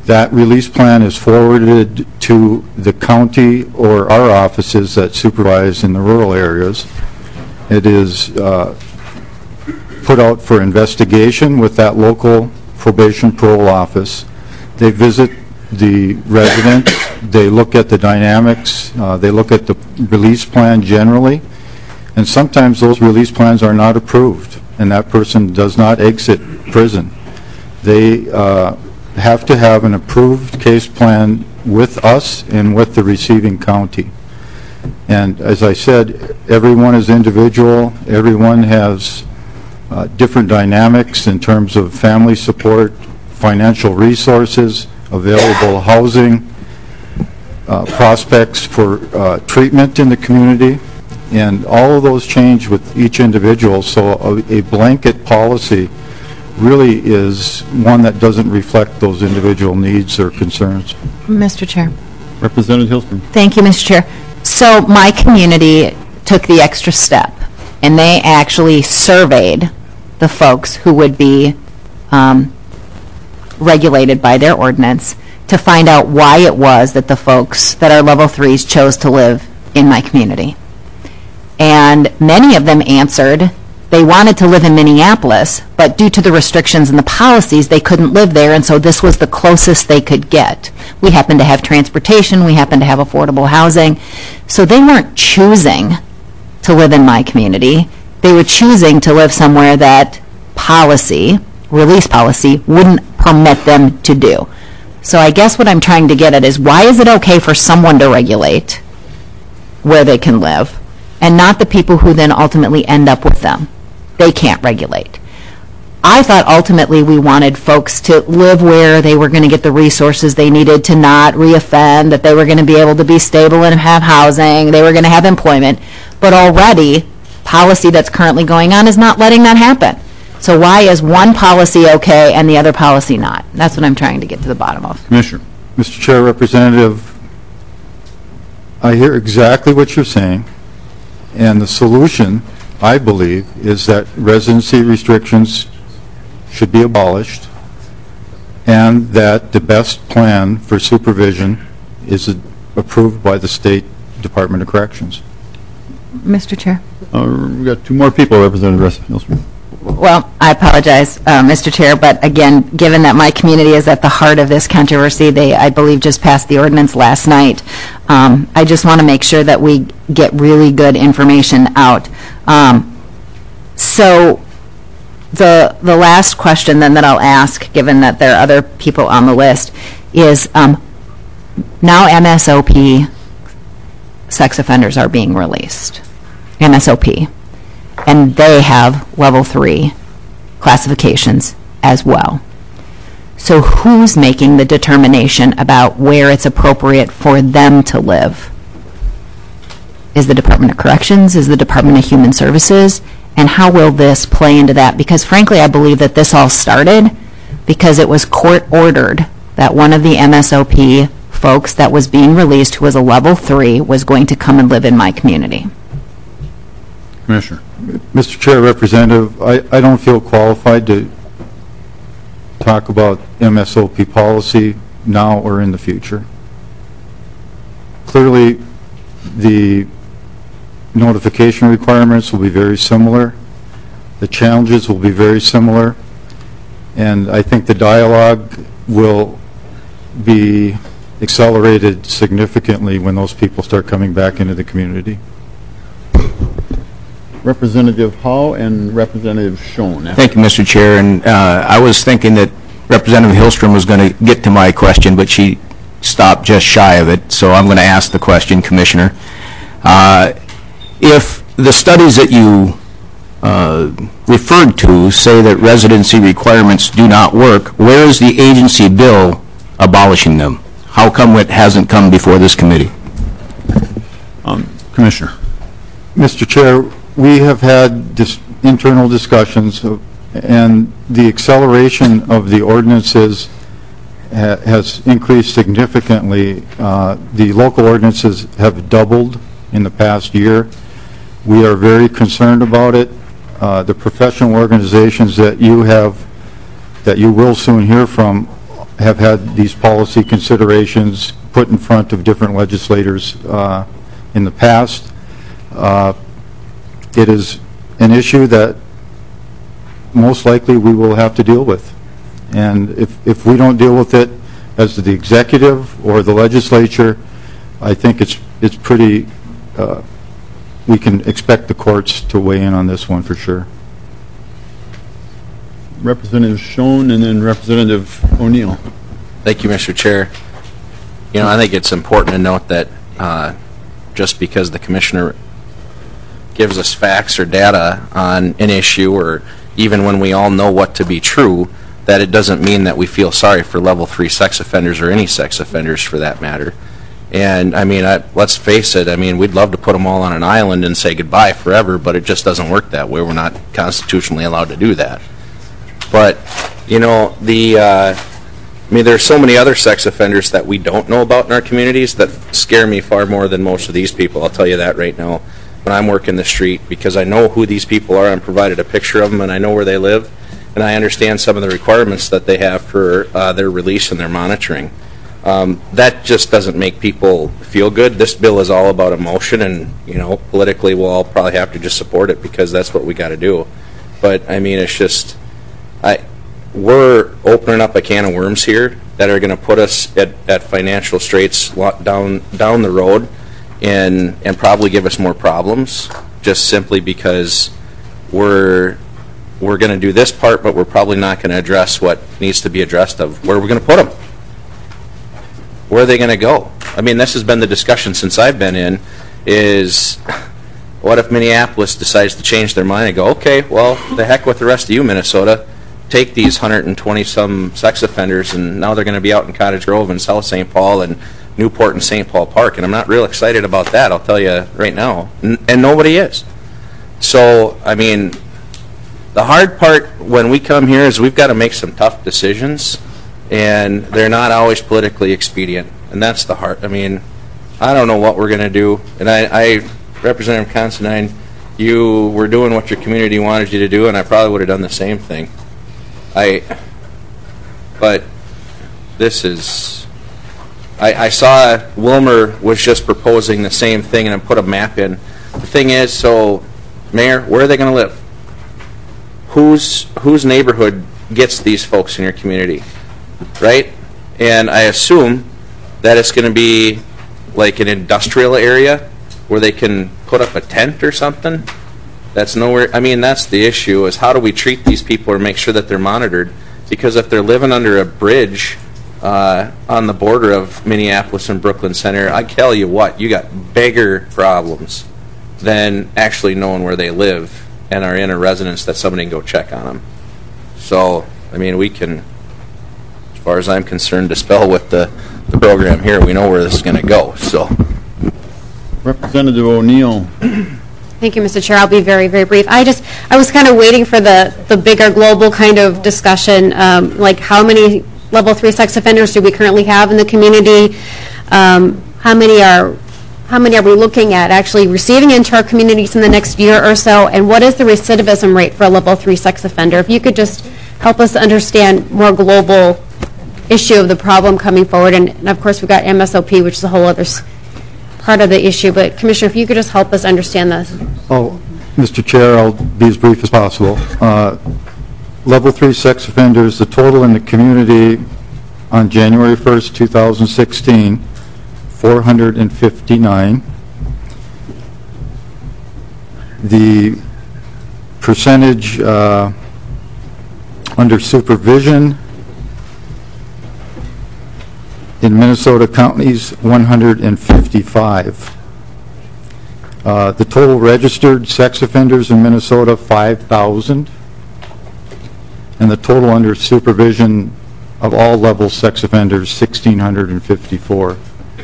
That release plan is forwarded to the county or our offices that supervise in the rural areas. It is uh, put out for investigation with that local probation parole office. They visit the residents, they look at the dynamics, uh, they look at the release plan generally, and sometimes those release plans are not approved, and that person does not exit prison. They uh, have to have an approved case plan with us and with the receiving county. And as I said, everyone is individual, everyone has uh, different dynamics in terms of family support, financial resources, available housing, uh, prospects for uh, treatment in the community, and all of those change with each individual. So a, a blanket policy really is one that doesn't reflect those individual needs or concerns. Mister Chair. Representative Hillstrom. Thank you, Mister Chair. So my community took the extra step, and they actually surveyed the folks who would be um, regulated by their ordinance to find out why it was that the folks that are level threes chose to live in my community. And many of them answered they wanted to live in Minneapolis, but due to the restrictions and the policies, they couldn't live there, and so this was the closest they could get. We happen to have transportation, we happen to have affordable housing, so they weren't choosing to live in my community. They were choosing to live somewhere that policy, release policy, wouldn't permit them to do. So I guess what I'm trying to get at is, why is it okay for someone to regulate where they can live and not the people who then ultimately end up with them? They can't regulate. I thought ultimately we wanted folks to live where they were going to get the resources they needed to not reoffend, that they were going to be able to be stable and have housing, they were going to have employment, but already policy that's currently going on is not letting that happen. So why is one policy okay and the other policy not? That's what I'm trying to get to the bottom of. Commissioner. Mister Chair, Representative, I hear exactly what you're saying, and the solution, I believe, is that residency restrictions should be abolished, and that the best plan for supervision is approved by the State Department of Corrections. Mister Chair. Uh, we've got two more people, Representative Hillstrom. Well, I apologize, uh, Mister Chair, but again, given that my community is at the heart of this controversy, they, I believe, just passed the ordinance last night. Um, I just want to make sure that we get really good information out. Um, so the the last question then that I'll ask, given that there are other people on the list, is um, now M S O P sex offenders are being released. M S O P. And they have level three classifications as well. So who's making the determination about where it's appropriate for them to live? Is the Department of Corrections? Is the Department of Human Services? And how will this play into that? Because frankly, I believe that this all started because it was court ordered that one of the M S O P folks that was being released, who was a level three, was going to come and live in my community. Commissioner. Mister Chair, Representative, I, I don't feel qualified to talk about M S O P policy now or in the future. Clearly, the notification requirements will be very similar. The challenges will be very similar. And I think the dialogue will be accelerated significantly when those people start coming back into the community. Representative Howe and Representative Schoen. Thank you, Mister Chair. And uh, I was thinking that Representative Hillstrom was going to get to my question, but she stopped just shy of it. So I'm going to ask the question, Commissioner. Uh, if the studies that you uh, referred to say that residency requirements do not work, where is the agency bill abolishing them? How come it hasn't come before this committee? Um, Commissioner. Mister Chair, we have had dis internal discussions, of, and the acceleration of the ordinances ha has increased significantly. Uh, the local ordinances have doubled in the past year. We are very concerned about it. Uh, the professional organizations that you have, that you will soon hear from, have had these policy considerations put in front of different legislators uh, in the past. Uh, it is an issue that most likely we will have to deal with. And if, if we don't deal with it as the executive or the legislature, I think it's, it's pretty, uh, we can expect the courts to weigh in on this one for sure. Representative Schoen and then Representative O'Neill. Thank you, Mister Chair. You know, I think it's important to note that uh, just because the commissioner gives us facts or data on an issue, or even when we all know what to be true, that it doesn't mean that we feel sorry for level three sex offenders or any sex offenders for that matter. And I mean, I, let's face it, I mean, we'd love to put them all on an island and say goodbye forever, but it just doesn't work that way. We're not constitutionally allowed to do that. But, you know, the, uh, I mean, there are so many other sex offenders that we don't know about in our communities that scare me far more than most of these people. I'll tell you that right now when I'm working the street, because I know who these people are. I'm provided a picture of them, and I know where they live, and I understand some of the requirements that they have for uh, their release and their monitoring. Um, that just doesn't make people feel good. This bill is all about emotion, and, you know, politically we'll all probably have to just support it because that's what we got to do. But, I mean, it's just, I, we're opening up a can of worms here that are going to put us at, at financial straits down down the road, and and probably give us more problems, just simply because we're we're going to do this part, but we're probably not going to address what needs to be addressed of where we're going to put them. Where are they going to go? I mean, this has been the discussion since I've been in, is what if Minneapolis decides to change their mind and go, okay, well, the heck with the rest of you, Minnesota. Take these one hundred twenty some sex offenders, and now they're going to be out in Cottage Grove and South Saint Paul and Newport and Saint Paul Park, and I'm not real excited about that, I'll tell you right now, N- and nobody is. So, I mean, the hard part when we come here is we've got to make some tough decisions, and they're not always politically expedient, and that's the heart. I mean, I don't know what we're going to do, and I, I Representative Considine, you were doing what your community wanted you to do, and I probably would have done the same thing. I, but this is, I, I saw Wilmer was just proposing the same thing and I put a map in. The thing is, so, Mayor, where are they going to live? Whose, whose neighborhood gets these folks in your community, right? And I assume that it's going to be like an industrial area where they can put up a tent or something. That's nowhere, I mean, that's the issue, is how do we treat these people or make sure that they're monitored? Because if they're living under a bridge uh, on the border of Minneapolis and Brooklyn Center, I tell you what, you got bigger problems than actually knowing where they live and are in a residence that somebody can go check on them. So, I mean, we can, as far as I'm concerned, dispel with the, the program here. We know where this is going to go, so. Representative O'Neill. Thank you, Mister Chair. I'll be very, very brief. I just, I was kind of waiting for the, the bigger global kind of discussion, um, like how many level three sex offenders do we currently have in the community? Um, how many are, how many are we looking at actually receiving into our communities in the next year or so? And what is the recidivism rate for a level three sex offender? If you could just help us understand more global issue of the problem coming forward. And, and of course, we've got M S O P, which is a whole other part of the issue, but Commissioner, if you could just help us understand this. Oh, Mister Chair, I'll be as brief as possible. Uh, level three sex offenders, the total in the community on January first, two thousand sixteen, four hundred fifty-nine. The percentage uh, under supervision in Minnesota counties, one hundred fifty-five. Uh, the total registered sex offenders in Minnesota, five thousand. And the total under supervision of all level sex offenders, one thousand six hundred fifty-four.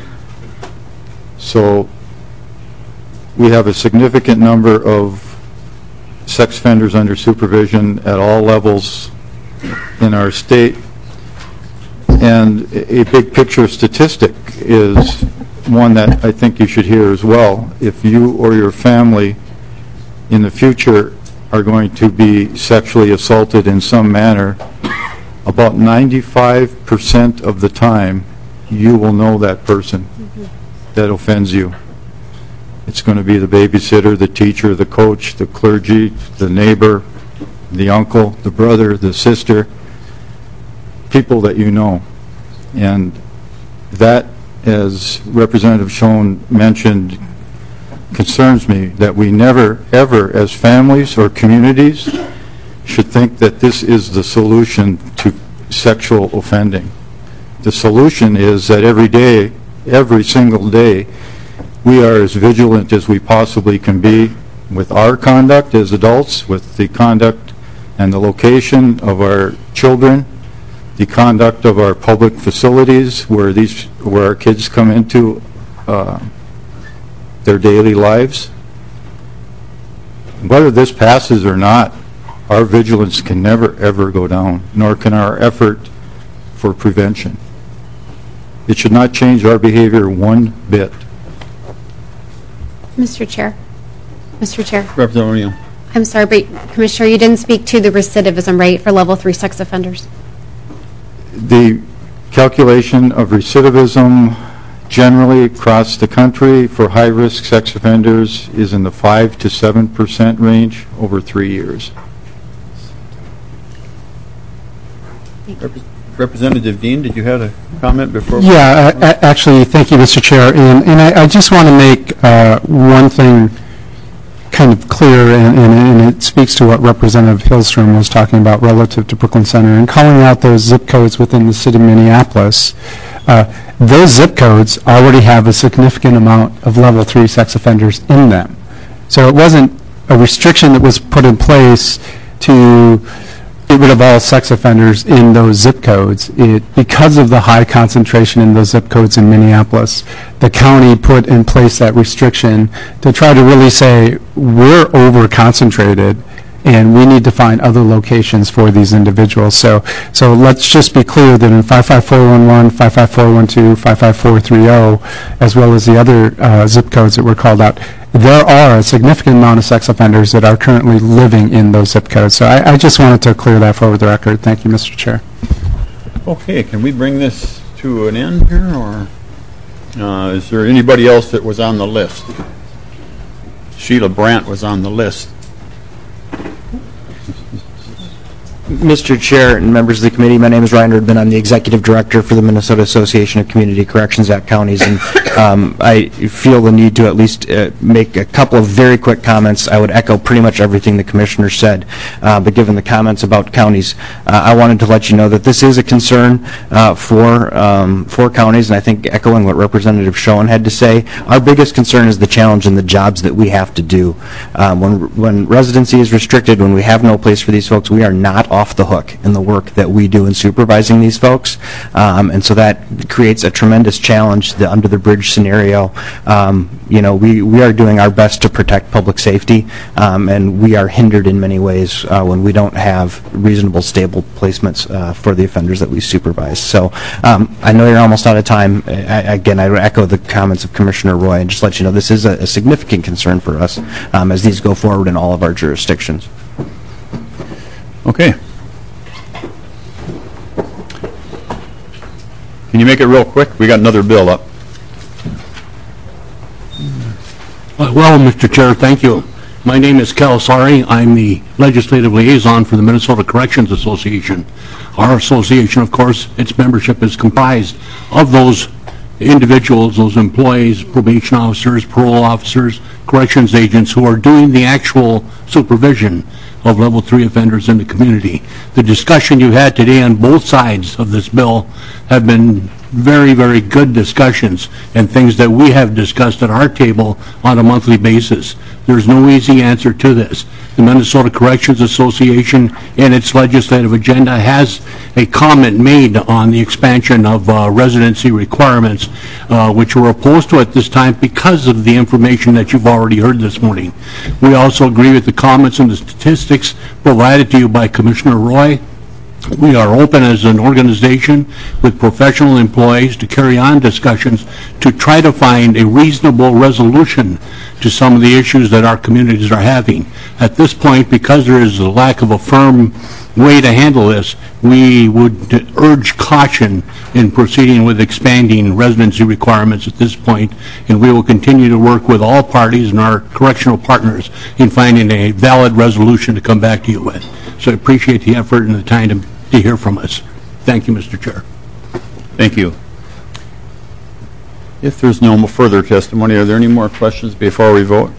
So we have a significant number of sex offenders under supervision at all levels in our state. And a big picture statistic is one that I think you should hear as well. If you or your family in the future are going to be sexually assaulted in some manner, about ninety-five percent of the time, you will know that person that offends you. It's going to be the babysitter, the teacher, the coach, the clergy, the neighbor, the uncle, the brother, the sister, people that you know. And that, as Representative Schoen mentioned, concerns me, that we never, ever, as families or communities, should think that this is the solution to sexual offending. The solution is that every day, every single day, we are as vigilant as we possibly can be with our conduct as adults, with the conduct and the location of our children, the conduct of our public facilities where these, where our kids come into uh, their daily lives. Whether this passes or not, our vigilance can never, ever go down, nor can our effort for prevention. It should not change our behavior one bit. Mister Chair. Mister Chair. Representative O'Neill. I'm sorry, but Commissioner, you didn't speak to the recidivism rate for level three sex offenders. The calculation of recidivism generally across the country for high-risk sex offenders is in the five to seven percent range over three years. Representative Dean, did you have a comment before? Yeah, uh, a- actually, thank you, Mister Chair. And, and I, I just want to make uh, one thing kind of clear, and, and, and it speaks to what Representative Hillstrom was talking about relative to Brooklyn Center, and calling out those zip codes within the city of Minneapolis. Uh, those zip codes already have a significant amount of level three sex offenders in them. So it wasn't a restriction that was put in place to get rid of all sex offenders in those zip codes. It, because of the high concentration in those zip codes in Minneapolis, the county put in place that restriction to try to really say, we're over-concentrated and we need to find other locations for these individuals. So, so let's just be clear that in five five four one one, five five four one two, five five four three zero, as well as the other uh, zip codes that were called out, there are a significant amount of sex offenders that are currently living in those zip codes. So I, I just wanted to clear that for the record. Thank you, Mister Chair. Okay, can we bring this to an end here, or uh, is there anybody else that was on the list? Sheila Brandt was on the list. Mister Chair and members of the committee, my name is Ryan Erdman. I'm the Executive Director for the Minnesota Association of Community Corrections Act Counties, and um, I feel the need to at least uh, make a couple of very quick comments. I would echo pretty much everything the Commissioner said, uh, but given the comments about counties, uh, I wanted to let you know that this is a concern uh, for, um, for counties, and I think echoing what Representative Schoen had to say, our biggest concern is the challenge in the jobs that we have to do. Um, when, when residency is restricted, when we have no place for these folks, we are not off the hook in the work that we do in supervising these folks, um, and so that creates a tremendous challenge. The under the bridge scenario, um, you know, we we are doing our best to protect public safety, um, and we are hindered in many ways uh, when we don't have reasonable, stable placements uh, for the offenders that we supervise. So um, I know you're almost out of time. I, again, I echo the comments of Commissioner Roy and just let you know this is a, a significant concern for us um, as these go forward in all of our jurisdictions. Okay. Can you make it real quick? We got another bill up. Well, Mister Chair, thank you. My name is Cal Sari. I'm the legislative liaison for the Minnesota Corrections Association. Our association, of course, its membership is comprised of those individuals, those employees, probation officers, parole officers, corrections agents who are doing the actual supervision of level three offenders in the community. The discussion you had today on both sides of this bill have been very, very good discussions and things that we have discussed at our table on a monthly basis. There's no easy answer to this. The Minnesota Corrections Association in its legislative agenda has a comment made on the expansion of uh, residency requirements, uh, which we're opposed to at this time because of the information that you've already heard this morning. We also agree with the comments and the statistics provided to you by Commissioner Roy We are open as an organization with professional employees to carry on discussions to try to find a reasonable resolution to some of the issues that our communities are having. At this point, because there is a lack of a firm way to handle this, we would urge caution in proceeding with expanding residency requirements at this point, and we will continue to work with all parties and our correctional partners in finding a valid resolution to come back to you with. So I appreciate the effort and the time to, to hear from us. Thank you, Mister Chair. Thank you. If there's no further testimony, are there any more questions before we vote?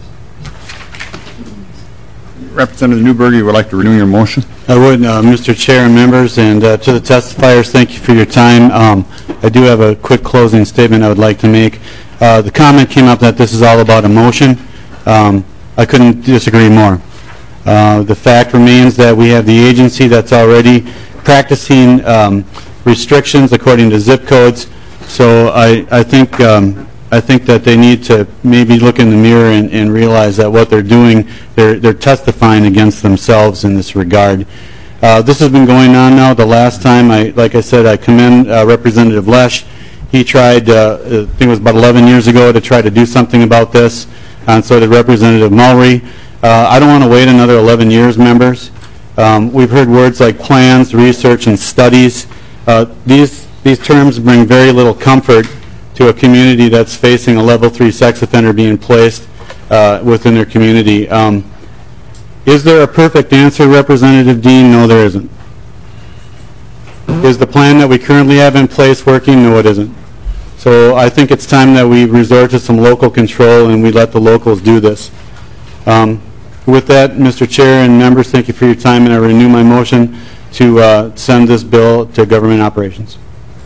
Representative Newberger, you would like to renew your motion? I would, uh, Mister Chair and members, and uh, to the testifiers, thank you for your time. Um, I do have a quick closing statement I would like to make. Uh, the comment came up that this is all about emotion. Um, I couldn't disagree more. Uh, the fact remains that we have the agency that's already practicing um, restrictions according to zip codes. So I, I think um, I think that they need to maybe look in the mirror and, and realize that what they're doing, they're, they're testifying against themselves in this regard. Uh, this has been going on now. The last time, I, like I said, I commend uh, Representative Lesh. He tried, uh, I think it was about eleven years ago, to try to do something about this, and so did Representative Mulry. Uh, I don't want to wait another eleven years, members. Um, we've heard words like plans, research, and studies. Uh, these, these terms bring very little comfort to a community that's facing a level three sex offender being placed uh, within their community. Um, is there a perfect answer, Representative Dean? No, there isn't. Is the plan that we currently have in place working? No, it isn't. So I think it's time that we resort to some local control and we let the locals do this. Um, with that, Mister Chair and members, thank you for your time, and I renew my motion to uh, send this bill to government operations.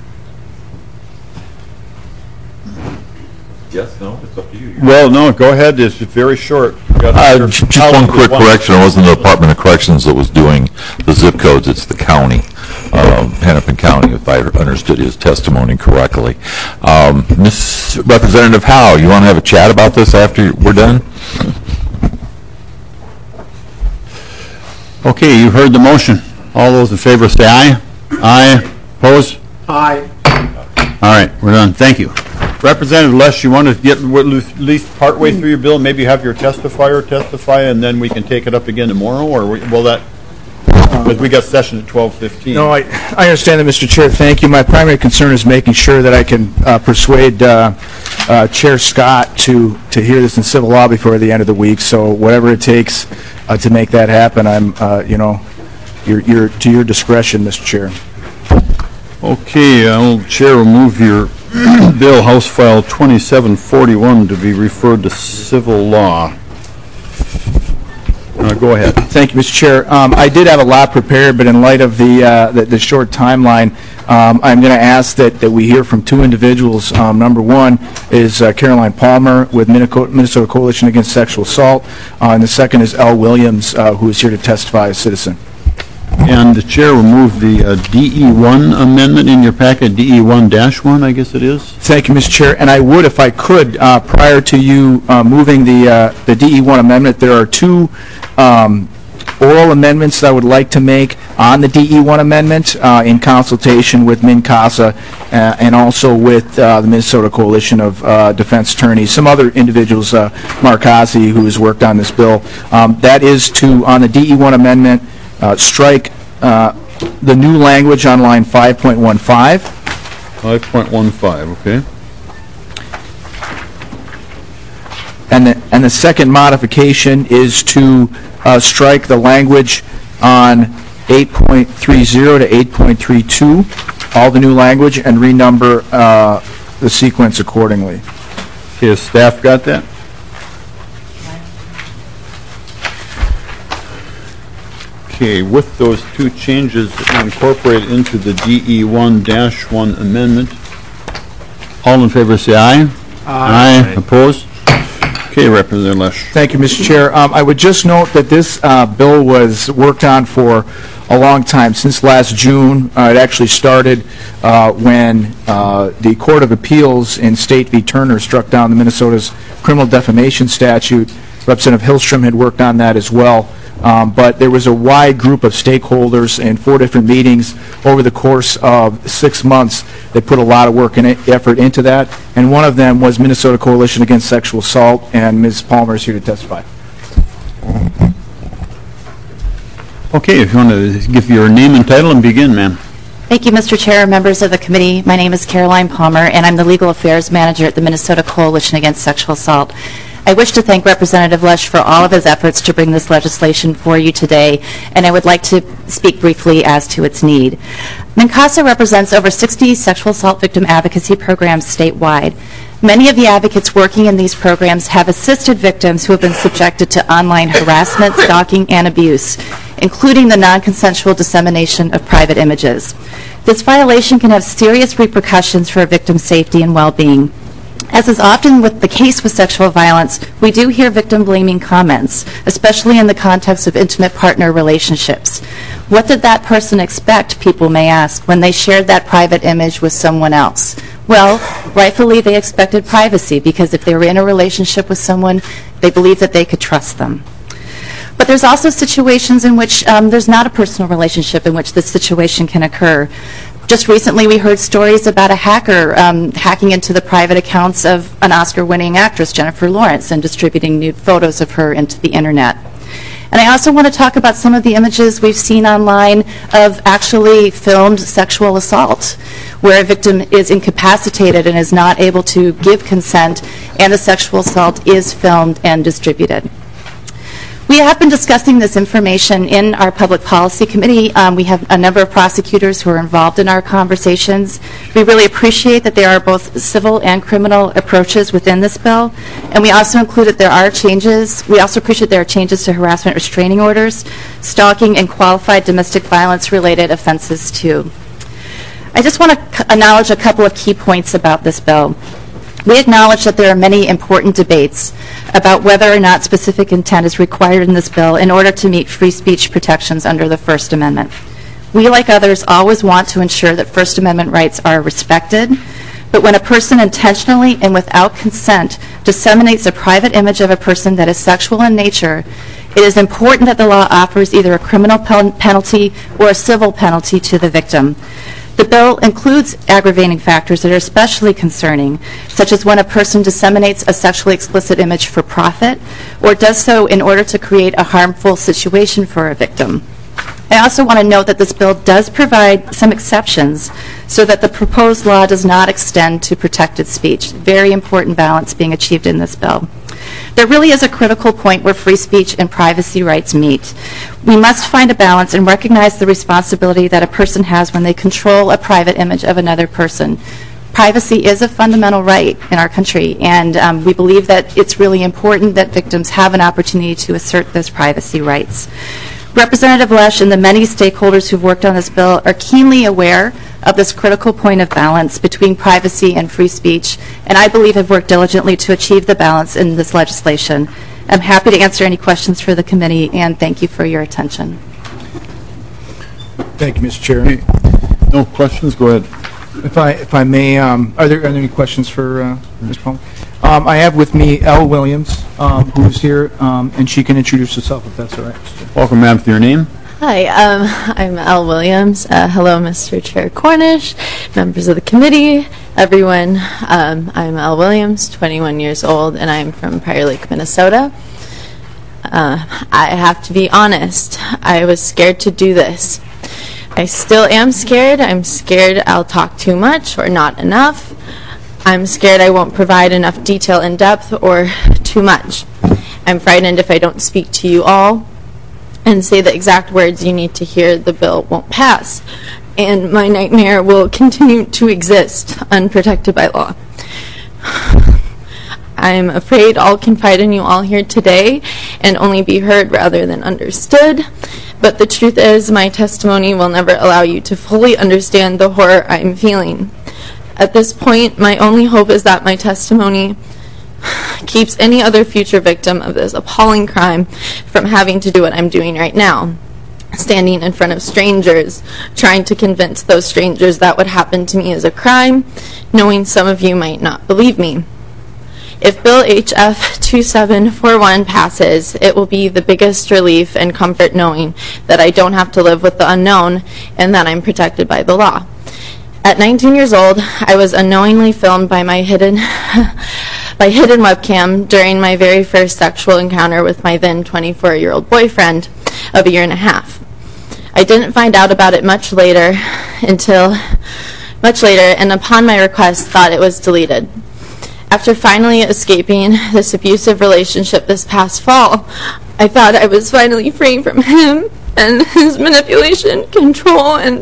Yes, no, it's up to you. Well, no, go ahead. It's very short. Uh, just one quick correction. It wasn't the Department of Corrections that was doing the zip codes. It's the county, um, Hennepin County, if I understood his testimony correctly. Um, Miz Representative Howe, you want to have a chat about this after we're done? Okay, you heard the motion. All those in favor say aye. Aye. Opposed? Aye. All right, we're done. Thank you. Representative Lesh, you want to get at least partway through your bill, maybe have your testifier testify, and then we can take it up again tomorrow, or will that, because we got session at twelve fifteen. No, I, I understand that, Mister Chair. Thank you. My primary concern is making sure that I can uh, persuade uh, uh, Chair Scott to, to hear this in civil law before the end of the week, so whatever it takes uh, to make that happen, I'm, uh, you know, you're, you're, to your discretion, Mister Chair. Okay, I'll, Chair will move your bill, House File twenty-seven forty-one, to be referred to civil law. Uh, go ahead. Thank you, Mister Chair. Um, I did have a lot prepared, but in light of the uh, the, the short timeline, um, I'm going to ask that, that we hear from two individuals. Um, number one is uh, Caroline Palmer with Minnesota Coalition Against Sexual Assault, uh, and the second is Elle Williams, uh, who is here to testify as citizen. And the Chair will move the uh, D E one amendment in your packet, D E one dash one, I guess it is. Thank you, Mister Chair. And I would, if I could, uh, prior to you uh, moving the uh, the D E one amendment, there are two um, oral amendments that I would like to make on the D E one amendment uh, in consultation with MnCASA uh, and also with uh, the Minnesota Coalition of uh, Defense Attorneys, some other individuals, uh, Mark Haase, who has worked on this bill. Um, that is to, on the D E one amendment, Uh, strike uh, the new language on line five point one five. five point one five, okay. And the, and the second modification is to uh, strike the language on eight point three zero to eight point three two, all the new language, and renumber uh, the sequence accordingly. Okay, has staff got that? Okay, with those two changes incorporated into the D E one dash one amendment, all in favor say aye. Aye. Aye. Opposed? Okay, Representative Lesh. Thank you, Mister Chair. Um, I would just note that this uh, bill was worked on for a long time, since last June. Uh, it actually started uh, when uh, the Court of Appeals in State v. Turner struck down the Minnesota's criminal defamation statute, Representative Hillstrom had worked on that as well. Um, But there was a wide group of stakeholders in four different meetings over the course of six months that put a lot of work and effort into that. And one of them was Minnesota Coalition Against Sexual Assault, and Miz Palmer is here to testify. Okay, if you want to give your name and title and begin, ma'am. Thank you, Mister Chair, members of the committee. My name is Caroline Palmer, and I'm the Legal Affairs Manager at the Minnesota Coalition Against Sexual Assault. I wish to thank Representative Lesh for all of his efforts to bring this legislation for you today, and I would like to speak briefly as to its need. MNCASA represents over sixty sexual assault victim advocacy programs statewide. Many of the advocates working in these programs have assisted victims who have been subjected to online harassment, stalking, and abuse, including the non-consensual dissemination of private images. This violation can have serious repercussions for a victim's safety and well-being. As is often with the case with sexual violence, we do hear victim-blaming comments, especially in the context of intimate partner relationships. What did that person expect, people may ask, when they shared that private image with someone else? Well, rightfully they expected privacy, because if they were in a relationship with someone, they believed that they could trust them. But there's also situations in which um, there's not a personal relationship in which this situation can occur. Just recently we heard stories about a hacker um, hacking into the private accounts of an Oscar-winning actress, Jennifer Lawrence, and distributing nude photos of her into the internet. And I also want to talk about some of the images we've seen online of actually filmed sexual assault, where a victim is incapacitated and is not able to give consent, and the sexual assault is filmed and distributed. We have been discussing this information in our Public Policy Committee. Um, we have a number of prosecutors who are involved in our conversations. We really appreciate that there are both civil and criminal approaches within this bill. And we also include that there are changes. We also appreciate there are changes to harassment restraining orders, stalking, and qualified domestic violence-related offenses, too. I just want to acknowledge a couple of key points about this bill. We acknowledge that there are many important debates about whether or not specific intent is required in this bill in order to meet free speech protections under the First Amendment. We, like others, always want to ensure that First Amendment rights are respected, but when a person intentionally and without consent disseminates a private image of a person that is sexual in nature, it is important that the law offers either a criminal pen- penalty or a civil penalty to the victim. The bill includes aggravating factors that are especially concerning, such as when a person disseminates a sexually explicit image for profit or does so in order to create a harmful situation for a victim. I also want to note that this bill does provide some exceptions so that the proposed law does not extend to protected speech. Very important balance being achieved in this bill. There really is a critical point where free speech and privacy rights meet. We must find a balance and recognize the responsibility that a person has when they control a private image of another person. Privacy is a fundamental right in our country, and um, we believe that it's really important that victims have an opportunity to assert those privacy rights. Representative Lesh and the many stakeholders who've worked on this bill are keenly aware of this critical point of balance between privacy and free speech, and I believe have worked diligently to achieve the balance in this legislation. I'm happy to answer any questions for the committee, and thank you for your attention. Thank you, Mister Chair. Okay. No questions? Go ahead. If I if I may, um, are, there, are there any questions for uh, Miz Palmer? Um, I have with me Elle Williams, um, who's here, um, and she can introduce herself if that's all right. Welcome, ma'am, to your name. Hi, um, I'm Elle Williams. Uh, hello, Mister Chair Cornish, members of the committee, everyone. Um, I'm Elle Williams, twenty-one years old, and I'm from Prior Lake, Minnesota. Uh, I have to be honest, I was scared to do this. I still am scared. I'm scared I'll talk too much or not enough. I'm scared I won't provide enough detail in depth or too much. I'm frightened if I don't speak to you all and say the exact words you need to hear, the bill won't pass. And my nightmare will continue to exist unprotected by law. I'm afraid I'll confide in you all here today and only be heard rather than understood. But the truth is, my testimony will never allow you to fully understand the horror I'm feeling. At this point, my only hope is that my testimony keeps any other future victim of this appalling crime from having to do what I'm doing right now, standing in front of strangers, trying to convince those strangers that what happened to me is a crime, knowing some of you might not believe me. If Bill H F twenty-seven forty-one passes, it will be the biggest relief and comfort knowing that I don't have to live with the unknown and that I'm protected by the law. At nineteen years old, I was unknowingly filmed by my hidden by hidden webcam during my very first sexual encounter with my then twenty-four-year-old boyfriend of a year and a half. I didn't find out about it much later until much later, and upon my request, thought it was deleted. After finally escaping this abusive relationship this past fall, I thought I was finally free from him and his manipulation, control, and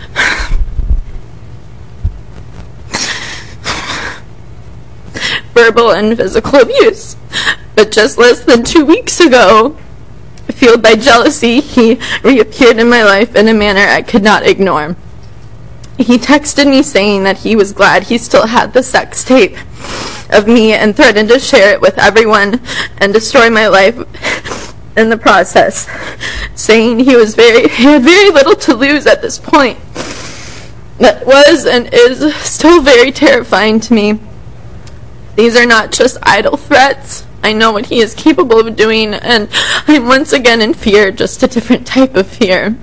verbal and physical abuse. But just less than two weeks ago, fueled by jealousy, he reappeared in my life in a manner I could not ignore. He texted me saying that he was glad he still had the sex tape of me and threatened to share it with everyone and destroy my life in the process, saying he was very he had very little to lose at this point. That was and is still very terrifying to me. These are not just idle threats. I know what he is capable of doing, and I'm once again in fear, just a different type of fear.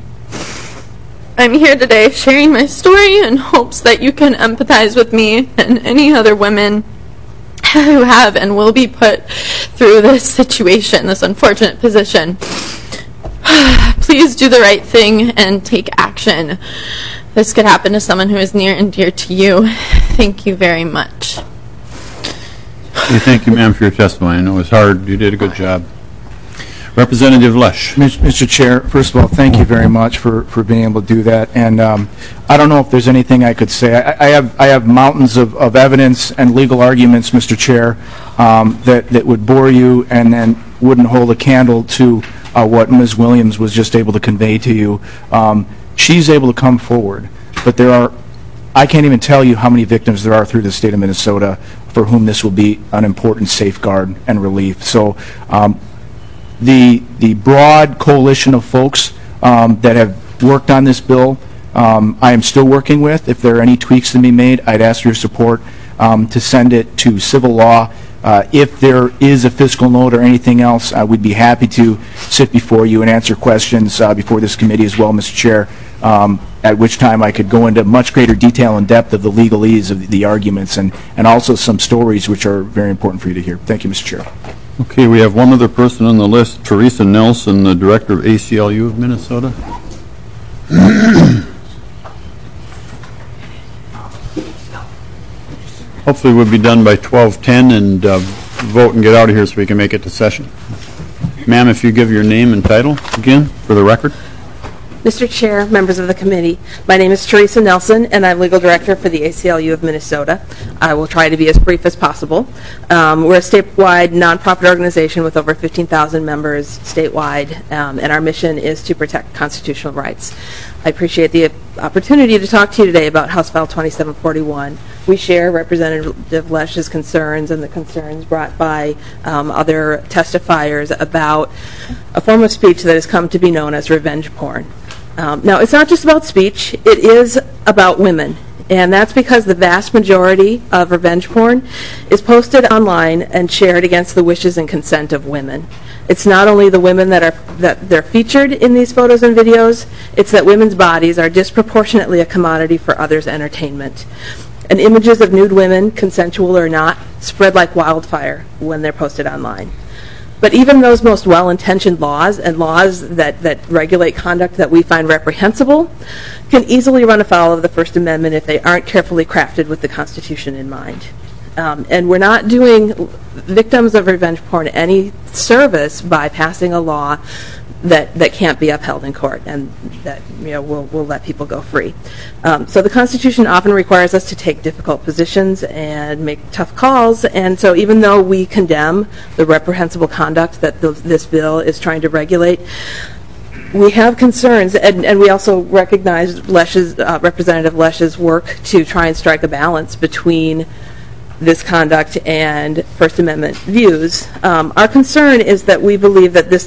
I'm here today sharing my story in hopes that you can empathize with me and any other women who have and will be put through this situation, this unfortunate position. Please do the right thing and take action. This could happen to someone who is near and dear to you. Thank you very much. Okay, thank you, ma'am, for your testimony. I know it was hard. You did a good job. Representative Lesh. Mister Chair, first of all, thank you very much for, for being able to do that. And um, I don't know if there's anything I could say. I, I have I have mountains of, of evidence and legal arguments, Mister Chair, um, that, that would bore you and then wouldn't hold a candle to uh, what Miz Williams was just able to convey to you. Um, she's able to come forward, but there are, I can't even tell you how many victims there are through the state of Minnesota for whom this will be an important safeguard and relief. So um, the the broad coalition of folks um, that have worked on this bill, um, I am still working with. If there are any tweaks to be made, I'd ask for your support um, to send it to civil law. Uh, if there is a fiscal note or anything else, uh, we'd be happy to sit before you and answer questions uh, before this committee as well, Mister Chair, um, at which time I could go into much greater detail and depth of the legalese of the, the arguments and, and also some stories which are very important for you to hear. Thank you, Mister Chair. Okay, we have one other person on the list, Teresa Nelson, the Director of A C L U of Minnesota. Hopefully we'll be done by twelve ten and uh, vote and get out of here so we can make it to session. Ma'am, if you give your name and title again for the record. Mister Chair, members of the committee, my name is Teresa Nelson, and I'm Legal Director for the A C L U of Minnesota. I will try to be as brief as possible. Um, we're a statewide nonprofit organization with over fifteen thousand members statewide, um, and our mission is to protect constitutional rights. I appreciate the opportunity to talk to you today about House File twenty-seven forty-one. We share Representative Lesch's concerns and the concerns brought by um, other testifiers about a form of speech that has come to be known as revenge porn. Um, now, it's not just about speech, it is about women. And that's because the vast majority of revenge porn is posted online and shared against the wishes and consent of women. It's not only the women that are that they're featured in these photos and videos, it's that women's bodies are disproportionately a commodity for others' entertainment. And images of nude women, consensual or not, spread like wildfire when they're posted online. But even those most well-intentioned laws and laws that, that regulate conduct that we find reprehensible can easily run afoul of the First Amendment if they aren't carefully crafted with the Constitution in mind. Um, and we're not doing victims of revenge porn any service by passing a law that, that can't be upheld in court and that you know will will let people go free. Um, so the Constitution often requires us to take difficult positions and make tough calls, and so even though we condemn the reprehensible conduct that the, this bill is trying to regulate, we have concerns, and, and we also recognize Lesch's, uh, Representative Lesch's work to try and strike a balance between this conduct and First Amendment views. Um, our concern is that we believe that this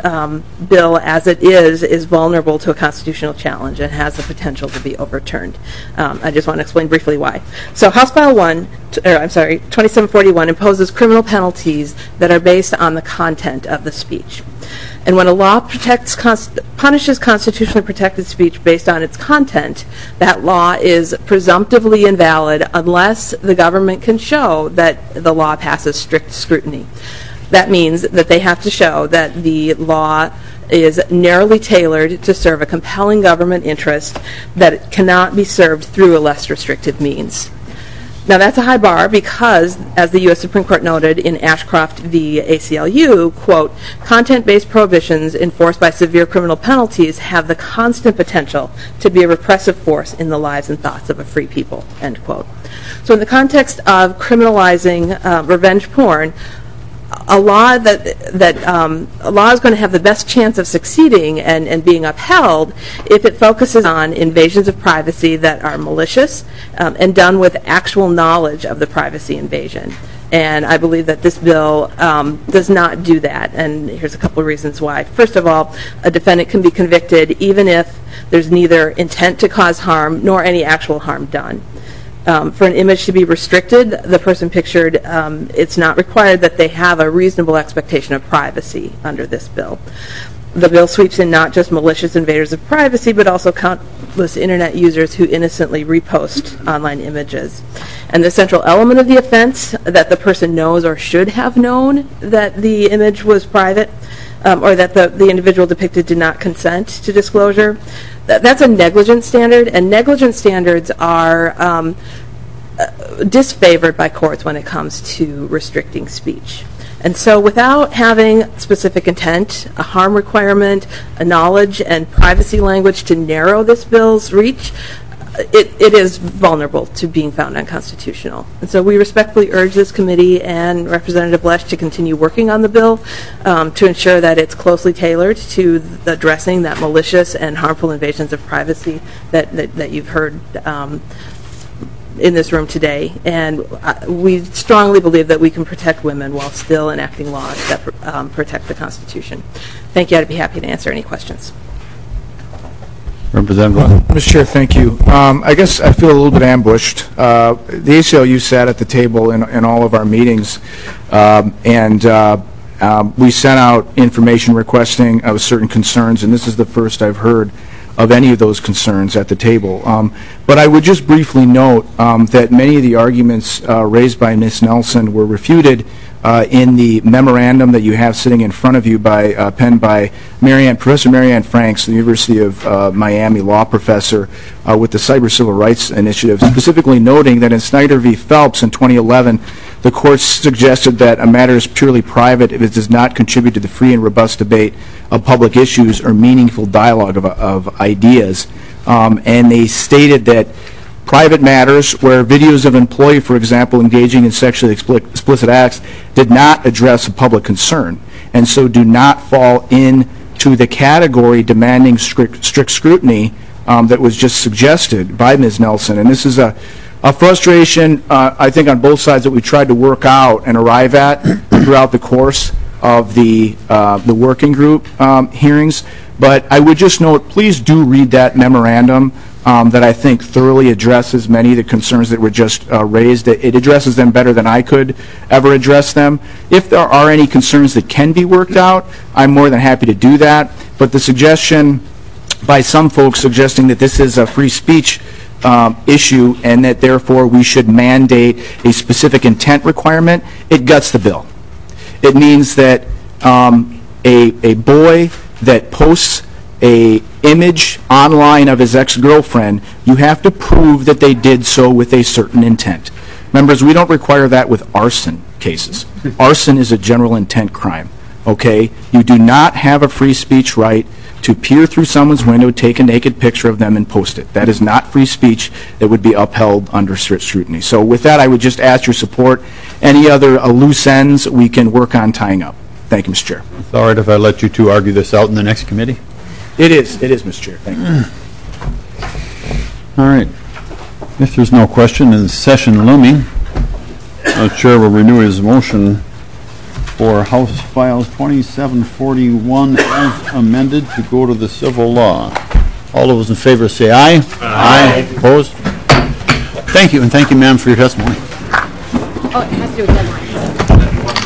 um, bill, as it is, is vulnerable to a constitutional challenge and has the potential to be overturned. Um, I just want to explain briefly why. So House File one, t- or I'm sorry, twenty-seven forty-one imposes criminal penalties that are based on the content of the speech. And when a law protects, const- punishes constitutionally protected speech based on its content, that law is presumptively invalid unless the government can show that the law passes strict scrutiny. That means that they have to show that the law is narrowly tailored to serve a compelling government interest that it cannot be served through a less restrictive means. Now, that's a high bar because, as the U S Supreme Court noted in Ashcroft v. A C L U, quote, content-based prohibitions enforced by severe criminal penalties have the constant potential to be a repressive force in the lives and thoughts of a free people, end quote. So in the context of criminalizing uh, revenge porn, a law that that um, a law is going to have the best chance of succeeding and, and being upheld if it focuses on invasions of privacy that are malicious um, and done with actual knowledge of the privacy invasion. And I believe that this bill um, does not do that. And here's a couple of reasons why. First of all, a defendant can be convicted even if there's neither intent to cause harm nor any actual harm done. Um, for an image to be restricted, the person pictured, um, it's not required that they have a reasonable expectation of privacy under this bill. The bill sweeps in not just malicious invaders of privacy, but also countless Internet users who innocently repost online images. And the central element of the offense, that the person knows or should have known that the image was private, um, or that the, the individual depicted did not consent to disclosure, that's a negligence standard, and negligence standards are um, uh, disfavored by courts when it comes to restricting speech. And so without having specific intent, a harm requirement, a knowledge and privacy language to narrow this bill's reach, it, it is vulnerable to being found unconstitutional. And so we respectfully urge this committee and Representative Lesch to continue working on the bill um, to ensure that it's closely tailored to the addressing that malicious and harmful invasions of privacy that, that, that you've heard um, in this room today. And uh, we strongly believe that we can protect women while still enacting laws that um, protect the Constitution. Thank you. I'd be happy to answer any questions. Representative. Mister Chair, thank you. Um, I guess I feel a little bit ambushed. Uh, the A C L U sat at the table in, in all of our meetings, um, and uh, um, we sent out information requesting of certain concerns, and this is the first I've heard of any of those concerns at the table. Um, but I would just briefly note um, that many of the arguments uh, raised by Miz Nelson were refuted Uh, in the memorandum that you have sitting in front of you, by uh, penned by Marianne, Professor Marianne Franks, the University of uh, Miami law professor, uh, with the Cyber Civil Rights Initiative, specifically noting that in Snyder v. Phelps in twenty eleven, the court suggested that a matter is purely private if it does not contribute to the free and robust debate of public issues or meaningful dialogue of, of ideas. Um, and they stated that private matters where videos of an employee, for example, engaging in sexually explicit acts did not address a public concern, and so do not fall into the category demanding strict, strict scrutiny um, that was just suggested by Miz Nelson. And this is a, a frustration, uh, I think, on both sides that we tried to work out and arrive at throughout the course of the, uh, the working group um, hearings. But I would just note, please do read that memorandum. Um, that I think thoroughly addresses many of the concerns that were just uh, raised. It, it addresses them better than I could ever address them. If there are any concerns that can be worked out, I'm more than happy to do that. But the suggestion by some folks suggesting that this is a free speech um, issue and that therefore we should mandate a specific intent requirement, it guts the bill. It means that um, a, a boy that posts a image online of his ex-girlfriend, you have to prove that they did so with a certain intent. Members, we don't require that with arson cases. Arson is a general intent crime, okay? You do not have a free speech right to peer through someone's window, take a naked picture of them, and post it. That is not free speech that would be upheld under strict scrutiny. So with that, I would just ask your support. Any other uh, loose ends we can work on tying up. Thank you, Mister Chair. It's all right if I let you two argue this out in the next committee? It is. It is, Mister Chair. Thank you. All right. If there's no question in the session looming, the Chair will renew his motion for House File twenty-seven forty-one as amended to go to the civil law. All those in favor say aye. Aye. Opposed? Thank you, and thank you, ma'am, for your testimony. Oh, it has to do with deadlines.